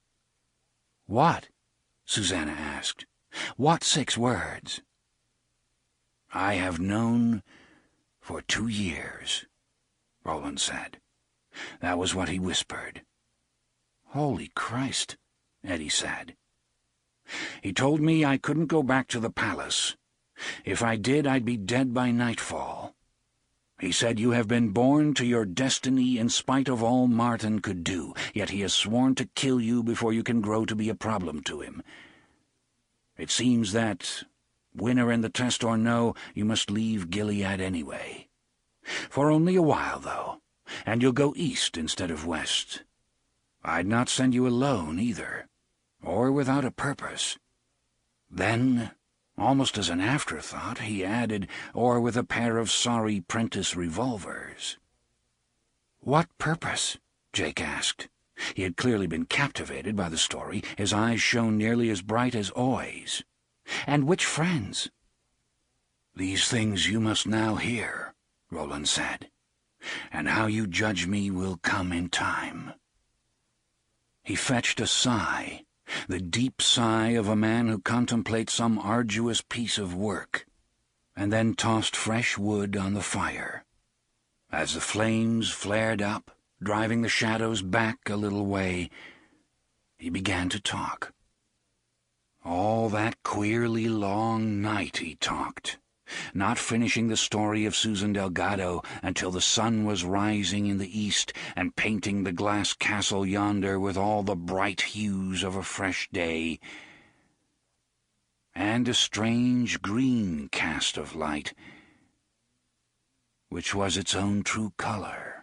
"What?" Susanna asked. "What six words?" "I have known for two years," Roland said. That was what he whispered. "Holy Christ," Eddie said. "He told me I couldn't go back to the palace. If I did, I'd be dead by nightfall. He said you have been born to your destiny in spite of all Martin could do, yet he has sworn to kill you before you can grow to be a problem to him. It seems that, winner in the test or no, you must leave Gilead anyway. For only a while, though, and you'll go east instead of west. I'd not send you alone, either, or without a purpose." Then, almost as an afterthought, he added, "or with a pair of sorry Prentice revolvers." "What purpose?" Jake asked. He had clearly been captivated by the story. His eyes shone nearly as bright as Oi's. "And which friends?" "These things you must now hear," Roland said, "and how you judge me will come in time." He fetched a sigh, the deep sigh of a man who contemplates some arduous piece of work, and then tossed fresh wood on the fire. As the flames flared up, driving the shadows back a little way, he began to talk. All that queerly long night he talked, not finishing the story of Susan Delgado until the sun was rising in the east and painting the glass castle yonder with all the bright hues of a fresh day, and a strange green cast of light, which was its own true color.